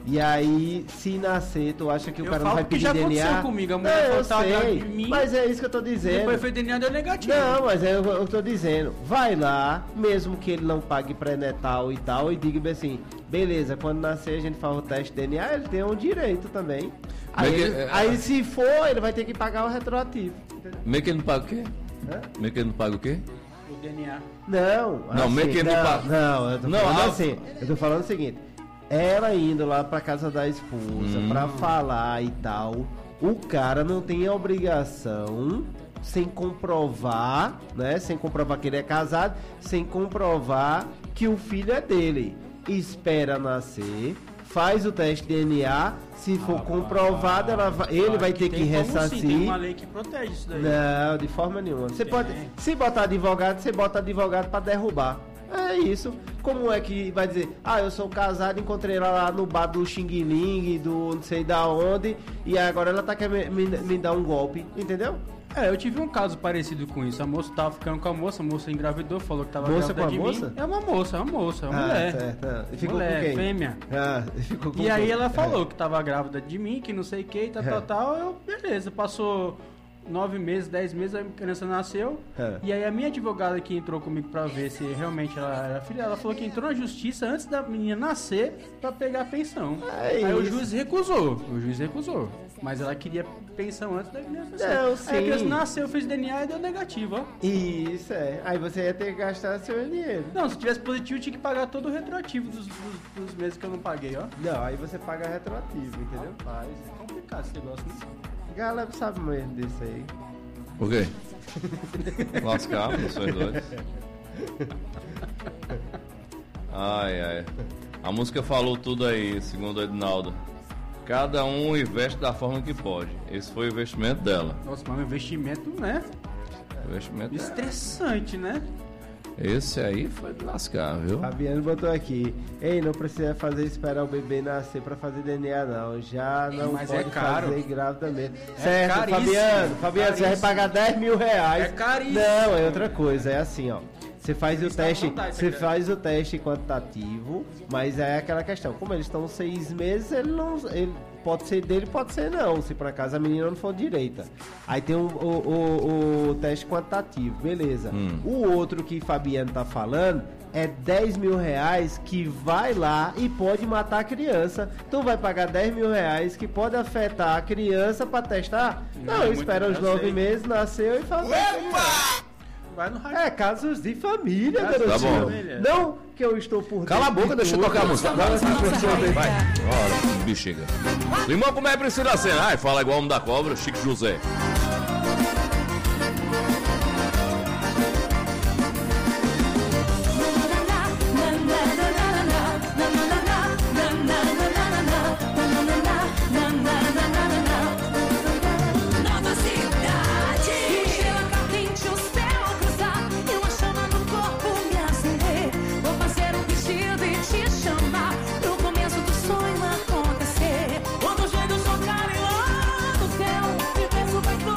E aí, se nascer, tu acha que o Eu cara não falo vai que pedir já D N A? aconteceu comigo, a mulher não, eu falou que tava sei, grávida de mim. mas é isso que eu tô dizendo. Depois foi D N A deu negativo. Não, mas é, eu, eu tô dizendo, vai lá, mesmo que ele não pague pré-natal e tal, e diga bem assim, beleza, quando nascer a gente faz o teste de D N A, ele tem um direito também. Aí, que, ele, é, aí se for, ele vai ter que pagar o retroativo. Meio que ele não paga o quê? Hã? Meio que ele não paga o quê? O D N A. Não, Não, assim, meio que ele não não, paga. não, eu tô Não, falando ah, assim, eu tô falando o seguinte, ela indo lá pra casa da esposa Hum. pra falar e tal, o cara não tem a obrigação, sem comprovar, né, sem comprovar que ele é casado, sem comprovar que o filho é dele. Espera nascer, faz o teste de D N A, se for Ah, comprovado, ela vai- ele vai ter que Tem como sim, ressarcir. tem uma lei que protege isso daí. Não, de forma nenhuma. Você pode, se botar advogado, você bota advogado pra derrubar. É isso. Como é que vai dizer, ah, eu sou casado, encontrei ela lá no bar do Xing Ling, do não sei da onde, e agora ela tá querendo me, me, me dar um golpe, entendeu? É, eu tive um caso parecido com isso. A moça tava ficando com a moça, a moça engravidou, falou que tava Moça grávida com a de moça? mim. É uma moça, é uma moça, é uma Ah, mulher. certo. Ah, e ficou mulher, com quem? fêmea. Ah, e ficou com E aí quem? ela É. falou que tava grávida de mim, que não sei o que, tal, É. tal, tal. Eu, beleza, passou nove meses, dez meses, a criança nasceu. É. E aí a minha advogada que entrou comigo pra ver se realmente ela era filha, ela falou que entrou na justiça antes da menina nascer pra pegar a pensão. É aí o isso. juiz recusou, o juiz recusou. Mas ela queria pensão antes da criança nascer. Não, Aí a sim. criança nasceu, fez D N A e deu negativo, ó. Isso, é. Aí você ia ter que gastar seu dinheiro. Não, se tivesse positivo, tinha que pagar todo o retroativo dos, dos, dos meses que eu não paguei, ó. Não, aí você paga retroativo, entendeu? Rapaz, é complicado esse negócio, né? Galera sabe mesmo disso aí. Por quê? Lascar, vocês dois. Ai, ai. A música falou tudo aí, segundo o Edinaldo. Cada um investe da forma que pode. Esse foi o investimento dela. Nossa, mas um investimento, né? Investimento Estressante, né? Esse aí foi de lascar, viu? Fabiano botou aqui. Ei, não precisa fazer esperar o bebê nascer pra fazer D N A, não. Já não Mas é pode caro. fazer grávida mesmo. É certo, caríssimo. Fabiano. Fabiano, você vai Caríssimo. pagar dez mil reais. É caríssimo. Não, é outra coisa. É assim, ó. Você faz o Está à teste, vontade, você você faz o teste quantitativo, mas é aquela questão. Como eles estão seis meses, ele não, ele pode ser dele, pode ser não. Se por acaso a menina não for direita, aí tem o, o, o, o teste quantitativo, beleza? Hum. O outro que Fabiano tá falando é dez mil reais que vai lá e pode matar a criança. Tu vai pagar dez mil reais que pode afetar a criança pra testar? Não, Não, é muito- espera os eu nove sei. meses, nasceu e faz. Vai no rádio. É, casos de família, Casos de garotinho. família. Não que eu estou por Cala a dentro boca, de deixa eu tudo. tocar a música. Não, essa pessoa vem- Vai, bora, bexiga. Limão, como é Priscila Senna? Ai, fala igual o homem da cobra, Chico José. Nova cidade. Cheira quente, o céu a cruzar. E uma chama no corpo me acender. Vou fazer um vestido e te chamar pro começo do sonho acontecer. Quando os gêmeos tocarem lá no céu, o universo vai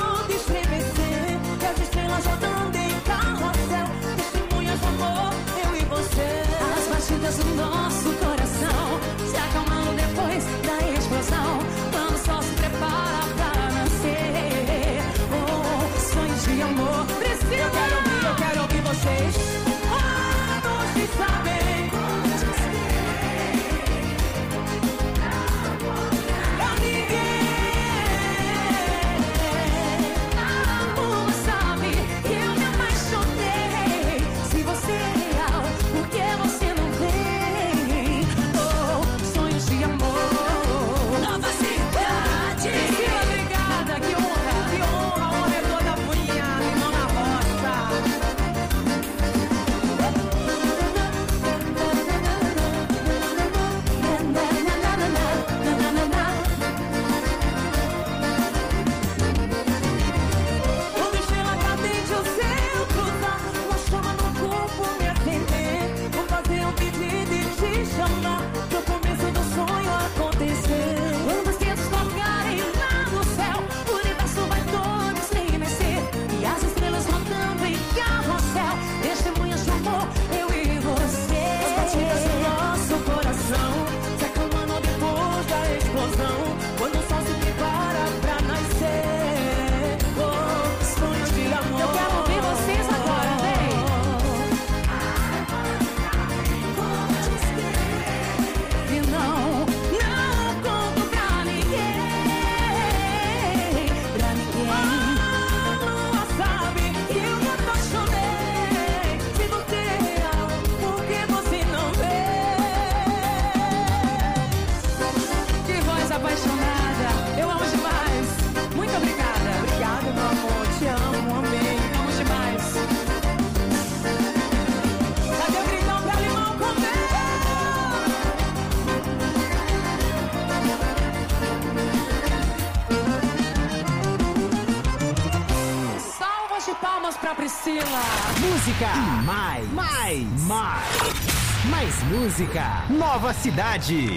da Priscila. Música e mais, mais, mais, mais música. Nova Cidade.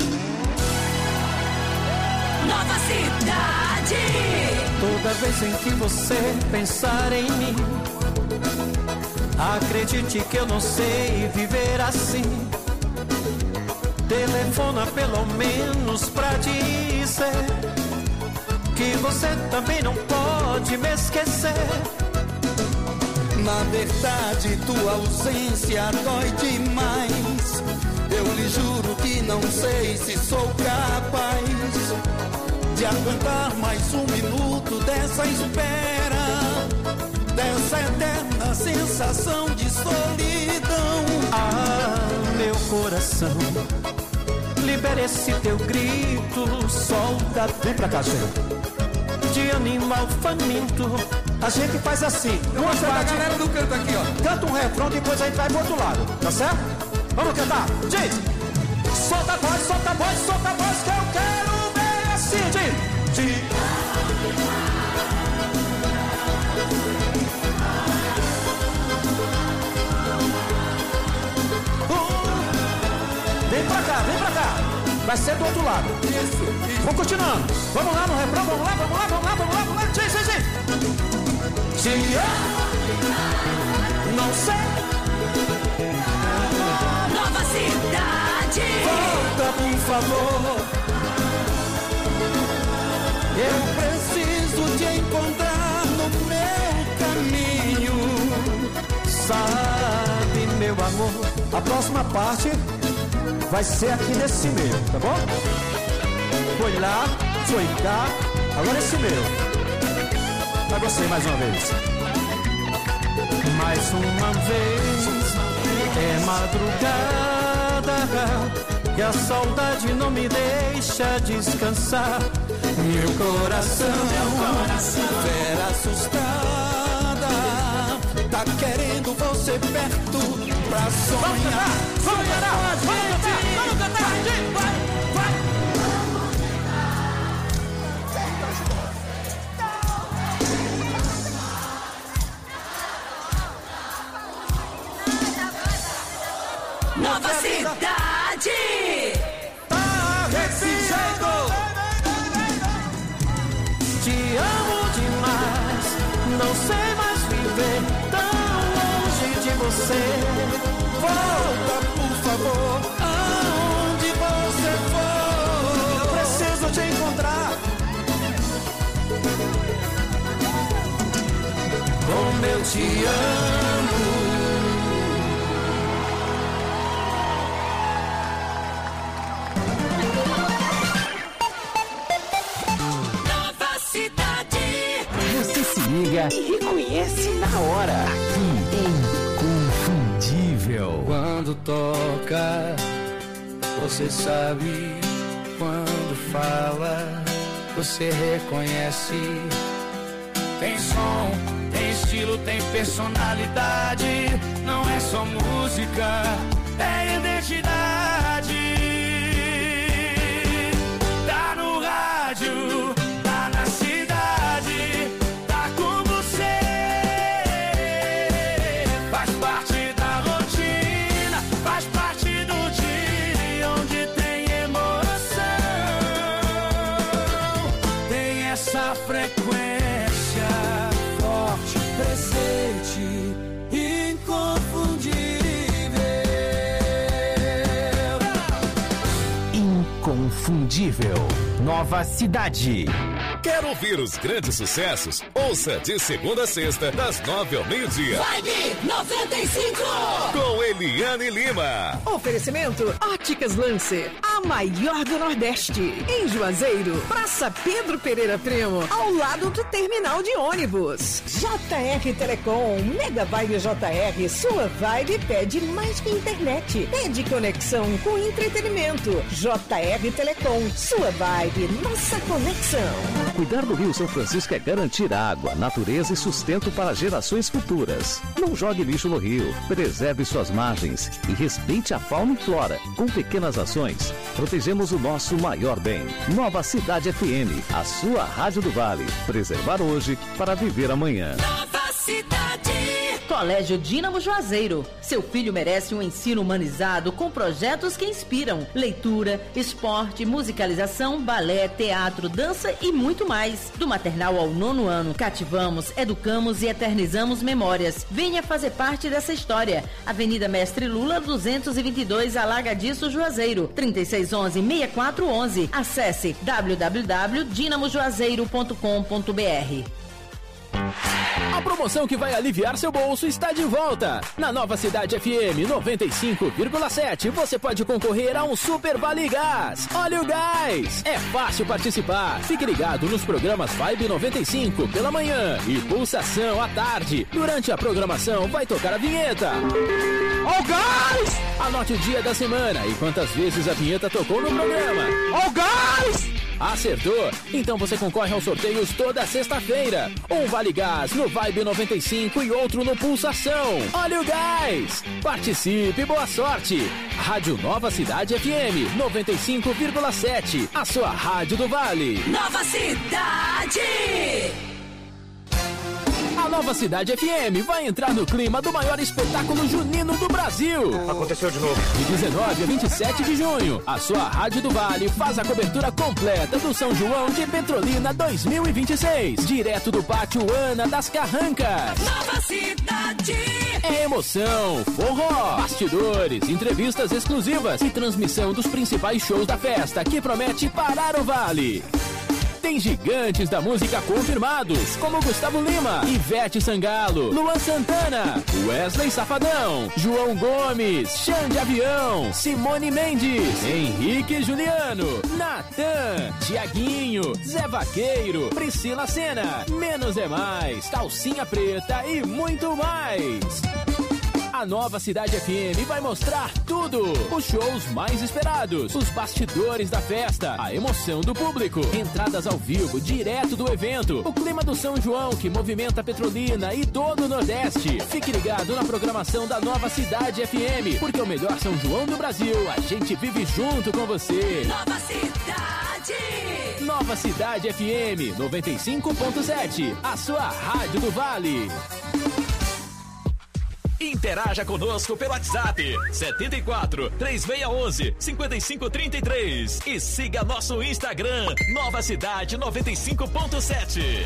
Nova Cidade. Toda vez em que você pensar em mim, acredite que eu não sei viver assim. Telefona pelo menos pra dizer que você também não pode me esquecer. Na verdade, tua ausência dói demais. Eu lhe juro que não sei se sou capaz de aguentar mais um minuto dessa espera, dessa eterna sensação de solidão. Ah, meu coração, libere esse teu grito, solta. Vem pra cá, gente. De animal faminto. A gente faz assim. Vamos cantar a galera do canto aqui, ó. Canta um refrão, depois a gente vai pro outro lado. Tá certo? Vamos cantar. Gente, solta a voz, solta a voz, solta a voz que eu quero ver assim. De, de... Vem pra cá, vem pra cá. Vai ser do outro lado. Isso, isso. Vamos continuando. Vamos lá no refrão, vamos lá, vamos lá, vamos lá, vamos lá, vamos lá. Sim, sim, sim. Te amo, não sei. Nova Cidade. Volta, por favor. Eu preciso te encontrar no meu caminho. Sabe, meu amor, a próxima parte vai ser aqui nesse meio, tá bom? Foi lá, foi cá, agora esse meio. Pra você mais uma vez. Mais uma vez é madrugada e a saudade não me deixa descansar. Meu coração, meu coração, vera assustada, tá querendo você perto pra sonhar. Vamos cantar, vamos cantar, vamos cantar, vamos cantar, vai, vai. Nova Cidade. Tá ressigando. Te amo demais, não sei mais viver tão longe de você. Volta, por favor, aonde você for. Eu preciso te encontrar. Como eu te amo. Você se liga e reconhece na hora. Aqui, Inconfundível. Quando toca, você sabe. Quando fala, você reconhece. Tem som, tem estilo, tem personalidade. Não é só música, é identidade. Tá no rádio, tá na cidade, tá com você. Faz parte da rotina, faz parte do dia onde tem emoção. Tem essa frequência forte, presente, inconfundível. Inconfundível. Nova Cidade. Quer ouvir os grandes sucessos? Ouça de segunda a sexta, das nove ao meio-dia. Vibe noventa e cinco. Com Eliane Lima. Oferecimento Óticas Lancer, a maior do Nordeste. Em Juazeiro, Praça Pedro Pereira Primo, ao lado do terminal de ônibus. J R Telecom, Mega Vibe J R, sua vibe pede mais que internet. Pede conexão com entretenimento. J R Telecom, sua vibe, nossa conexão. Cuidar do Rio São Francisco é garantir água, natureza e sustento para gerações futuras. Não jogue lixo no rio, preserve suas margens e respeite a fauna e flora. Com pequenas ações, protegemos o nosso maior bem. Nova Cidade F M, a sua rádio do Vale. Preservar hoje para viver amanhã. Nova Cidade. Colégio Dínamo Juazeiro. Seu filho merece um ensino humanizado com projetos que inspiram. Leitura, esporte, musicalização, balé, teatro, dança e muito mais. Do maternal ao nono ano, cativamos, educamos e eternizamos memórias. Venha fazer parte dessa história. Avenida Mestre Lula, duzentos e vinte e dois, Alagadiço, Juazeiro. trinta e seis onze, sessenta e quatro onze. Acesse w w w ponto dinamo juazeiro ponto com ponto b r. A promoção que vai aliviar seu bolso está de volta. Na Nova Cidade F M noventa e cinco vírgula sete, você pode concorrer a um Super Vale Gás. Olha o gás! É fácil participar. Fique ligado nos programas Vibe noventa e cinco pela manhã e Pulsação à tarde. Durante a programação vai tocar a vinheta. Ó o gás! Anote o dia da semana e quantas vezes a vinheta tocou no programa. Ó o gás! Acertou? Então você concorre aos sorteios toda sexta-feira. Um Vale Gás no Vibe noventa e cinco e outro no Pulsação. Olha o gás! Participe, boa sorte! Rádio Nova Cidade F M noventa e cinco vírgula sete, a sua rádio do Vale. Nova Cidade! A Nova Cidade F M vai entrar no clima do maior espetáculo junino do Brasil. Aconteceu de novo. De dezenove a vinte e sete de junho, a sua Rádio do Vale faz a cobertura completa do São João de Petrolina dois mil e vinte e seis, direto do Pátio Ana das Carrancas. Nova Cidade! É emoção, forró, bastidores, entrevistas exclusivas e transmissão dos principais shows da festa que promete parar o Vale. Tem gigantes da música confirmados, como Gustavo Lima, Ivete Sangalo, Luan Santana, Wesley Safadão, João Gomes, Xande Avião, Simone Mendes, Henrique Juliano, Natan, Tiaguinho, Zé Vaqueiro, Priscila Sena, Menos é Mais, Calcinha Preta e muito mais. A Nova Cidade F M vai mostrar tudo. Os shows mais esperados, os bastidores da festa, a emoção do público, entradas ao vivo direto do evento, o clima do São João que movimenta Petrolina e todo o Nordeste. Fique ligado na programação da Nova Cidade F M, porque o melhor São João do Brasil, a gente vive junto com você. Nova Cidade! Nova Cidade F M noventa e cinco ponto sete, a sua rádio do Vale. Interaja conosco pelo WhatsApp setenta e quatro, três seis um um, cinco cinco três três e siga nosso Instagram Nova Cidade noventa e cinco ponto sete.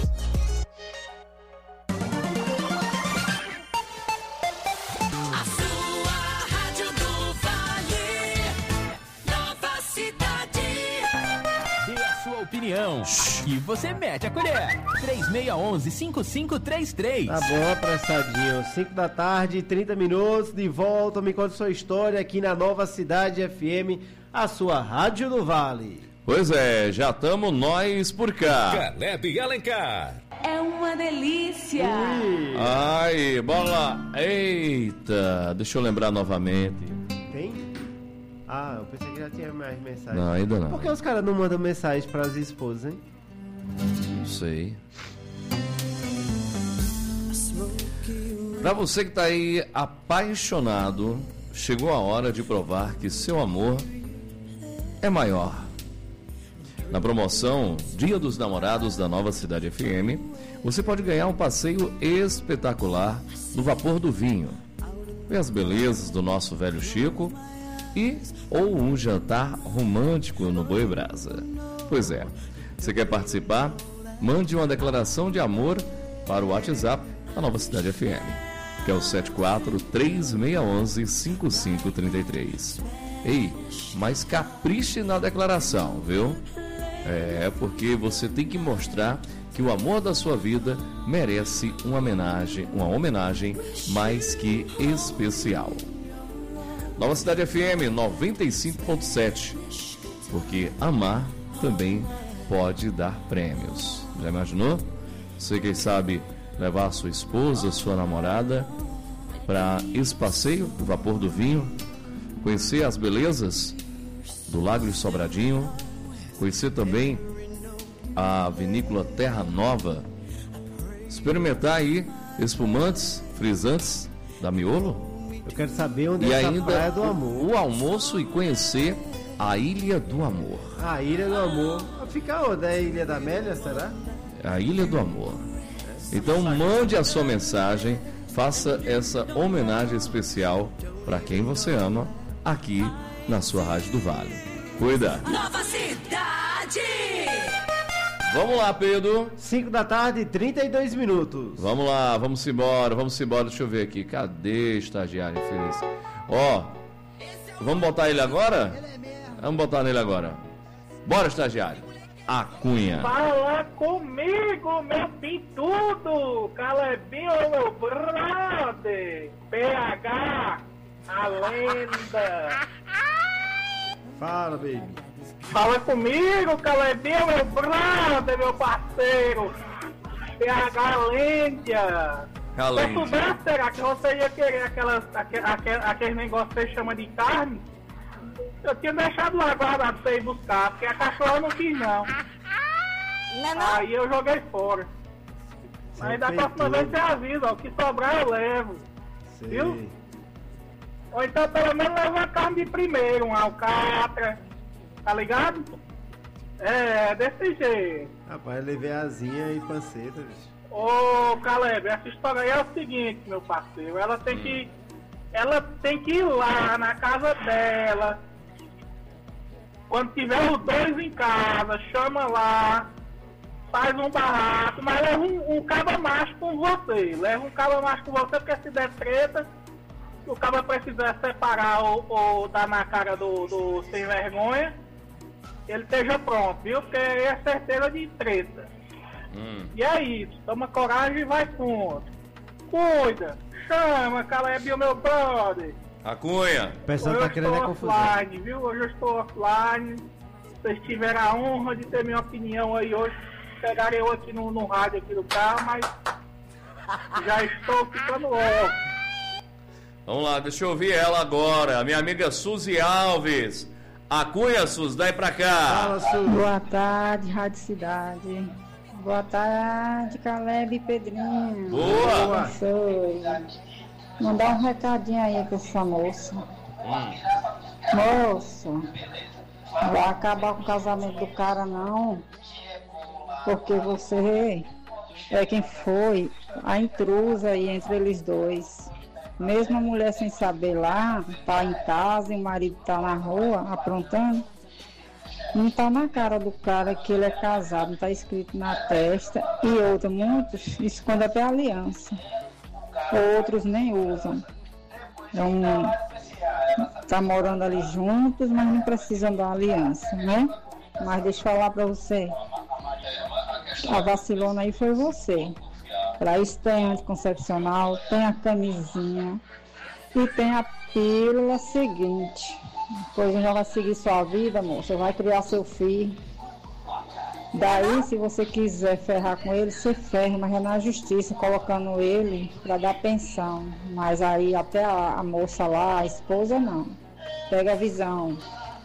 A sua rádio do Vale, Nova Cidade. Dê a sua opinião. Aqui você mete a colher. três seis um um, cinco cinco três três. Tá bom, apressadinho. cinco da tarde, trinta minutos, de volta. Me conta sua história aqui na Nova Cidade F M, a sua rádio do Vale. Pois é, já estamos nós por cá. Caleb Alencar. É uma delícia. Ui. Ai, bola. Eita, deixa eu lembrar novamente. Tem? Ah, eu pensei que já tinha mais mensagens. Não, ainda não. Por que os caras não mandam mensagem para as esposas, hein? Não sei. Pra você que tá aí apaixonado, chegou a hora de provar que seu amor é maior. Na promoção Dia dos Namorados da Nova Cidade F M, você pode ganhar um passeio espetacular no Vapor do Vinho. Ver as belezas do nosso velho Chico e ou um jantar romântico no Boi Brasa. Pois é, você quer participar? Mande uma declaração de amor para o WhatsApp da Nova Cidade F M, que é o sete quatro, três seis um um, cinco cinco três três. Ei, mas capriche na declaração, viu? É, porque você tem que mostrar que o amor da sua vida merece uma homenagem, uma homenagem mais que especial. Nova Cidade F M noventa e cinco ponto sete, porque amar também pode dar prêmios. Já imaginou? Você, quem sabe, levar a sua esposa, sua namorada para esse passeio do Vapor do Vinho, conhecer as belezas do Lago de Sobradinho, conhecer também a vinícola Terra Nova, experimentar aí espumantes, frisantes da Miolo. Eu quero saber onde e é essa ainda Praia do Amor. O almoço e conhecer a Ilha do Amor. A Ilha do Amor. Fica onde? É a Ilha da Amélia, será? A Ilha do Amor. Então mande a sua mensagem, faça essa homenagem especial para quem você ama aqui na sua Rádio do Vale. Cuida! Nova Cidade! Vamos lá, Pedro. cinco da tarde, trinta e dois minutos. Vamos lá, vamos embora, vamos embora. Deixa eu ver aqui. Cadê estagiário feliz? Ó, vamos botar ele agora? Vamos botar nele agora. Bora, estagiário. A Cunha. Fala comigo, meu pintudo. Calebinho, meu brother. P H, a lenda. Fala, baby. Fala comigo, Calebinho, meu brother, meu parceiro. P H Lêndia. Se eu soubesse, será que você ia querer aquelas, aquele, aquele, aquele negócio que você chama de carne? Eu tinha deixado lá guardado pra você ir buscar, porque a cachorra não quis, não. Não, não. Aí eu joguei fora. Mas da próxima vez você avisa, ó, o que sobrar eu levo. Sei. Viu? Ou então pelo menos leva uma carne de primeiro, um alcatra. Tá ligado? É, desse jeito. Rapaz, levei asinha e panceta, bicho. Ô, Caleb, essa história aí é o seguinte, meu parceiro. Ela tem que... Ela tem que ir lá na casa dela. Quando tiver os dois em casa, chama lá. Faz um barraco, mas leva um, um caba macho com você. Leva um caba macho com você, porque se der treta, o caba precisar separar ou, ou dar na cara do, do sem vergonha, ele esteja pronto, viu? Porque aí é certeza de treta. Hum. E é isso, toma coragem e vai fundo. Cuida, chama, Caleb, o meu brother. A Cunha. O pessoal tá querendo é confusão. Offline, viu? Hoje eu estou offline. Vocês tiveram a honra de ter minha opinião aí hoje. Pegaram eu aqui no, no rádio aqui do carro, mas já estou ficando off. Vamos lá, deixa eu ouvir ela agora. A minha amiga Suzy Alves. A Cunha, Suzy, daí pra cá. Fala, Suzy. Boa tarde, Rádio Cidade. Boa tarde, Caleb e Pedrinho. Boa. Abençoe. Mandar um recadinho aí pra essa moça. Hum. Moça, não vai acabar com o casamento do cara não, porque você é quem foi a intrusa aí entre eles dois. Mesmo a mulher sem saber lá, tá em casa e o marido tá na rua aprontando, não tá na cara do cara que ele é casado, não tá escrito na testa. E outra, muitos escondem até a aliança. Outros nem usam. É um, tá morando ali juntos, mas não precisam da aliança, né? Mas deixa eu falar pra você. A vacilona aí foi você. Pra isso tem anticoncepcional, tem a camisinha e tem a pílula seguinte. Depois já vai seguir sua vida, moça. Vai criar seu filho. Daí, se você quiser ferrar com ele, você ferra, mas é na justiça, colocando ele para dar pensão. Mas aí até a, a moça lá, a esposa, não. Pega a visão.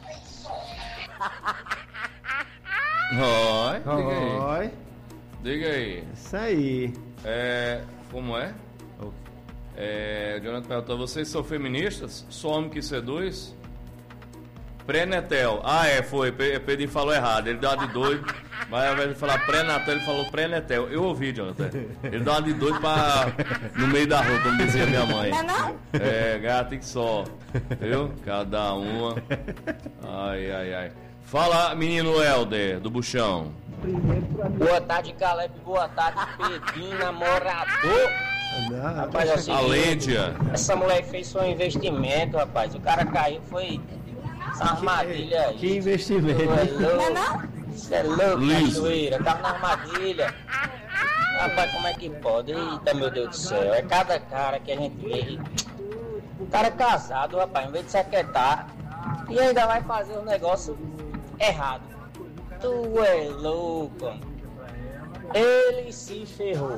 Oi, diga aí. Oi. Diga aí. Isso aí. É, como é? É, Jonathan perguntou, vocês são feministas? Sou homem que seduz? Pré-netel. Ah, é, foi. Pedro falou errado. Ele deu uma de doido. Mas ao invés de falar pré-natal, ele falou pré-netel. Eu ouvi, Jonathan. Ele deu uma de doido pra... no meio da rua, como dizia minha mãe. Não é não? É, gata que só. Viu? Cada uma. Ai, ai, ai. Fala, menino Helder, do Buchão. Boa tarde, Caleb. Boa tarde, Pedrinho, namorador. Rapaz, é o seguinte, A Lêndia. essa mulher fez só um investimento, rapaz. O cara caiu, foi essa armadilha aí. Que investimento. Não é louco? Você é louco, cachoeira. Tava na armadilha. Rapaz, como é que pode? Eita, meu Deus do céu. É cada cara que a gente vê. O cara é casado, rapaz, em vez de se aquietar, e ainda vai fazer um negócio errado. Tu é louco. Ele se ferrou.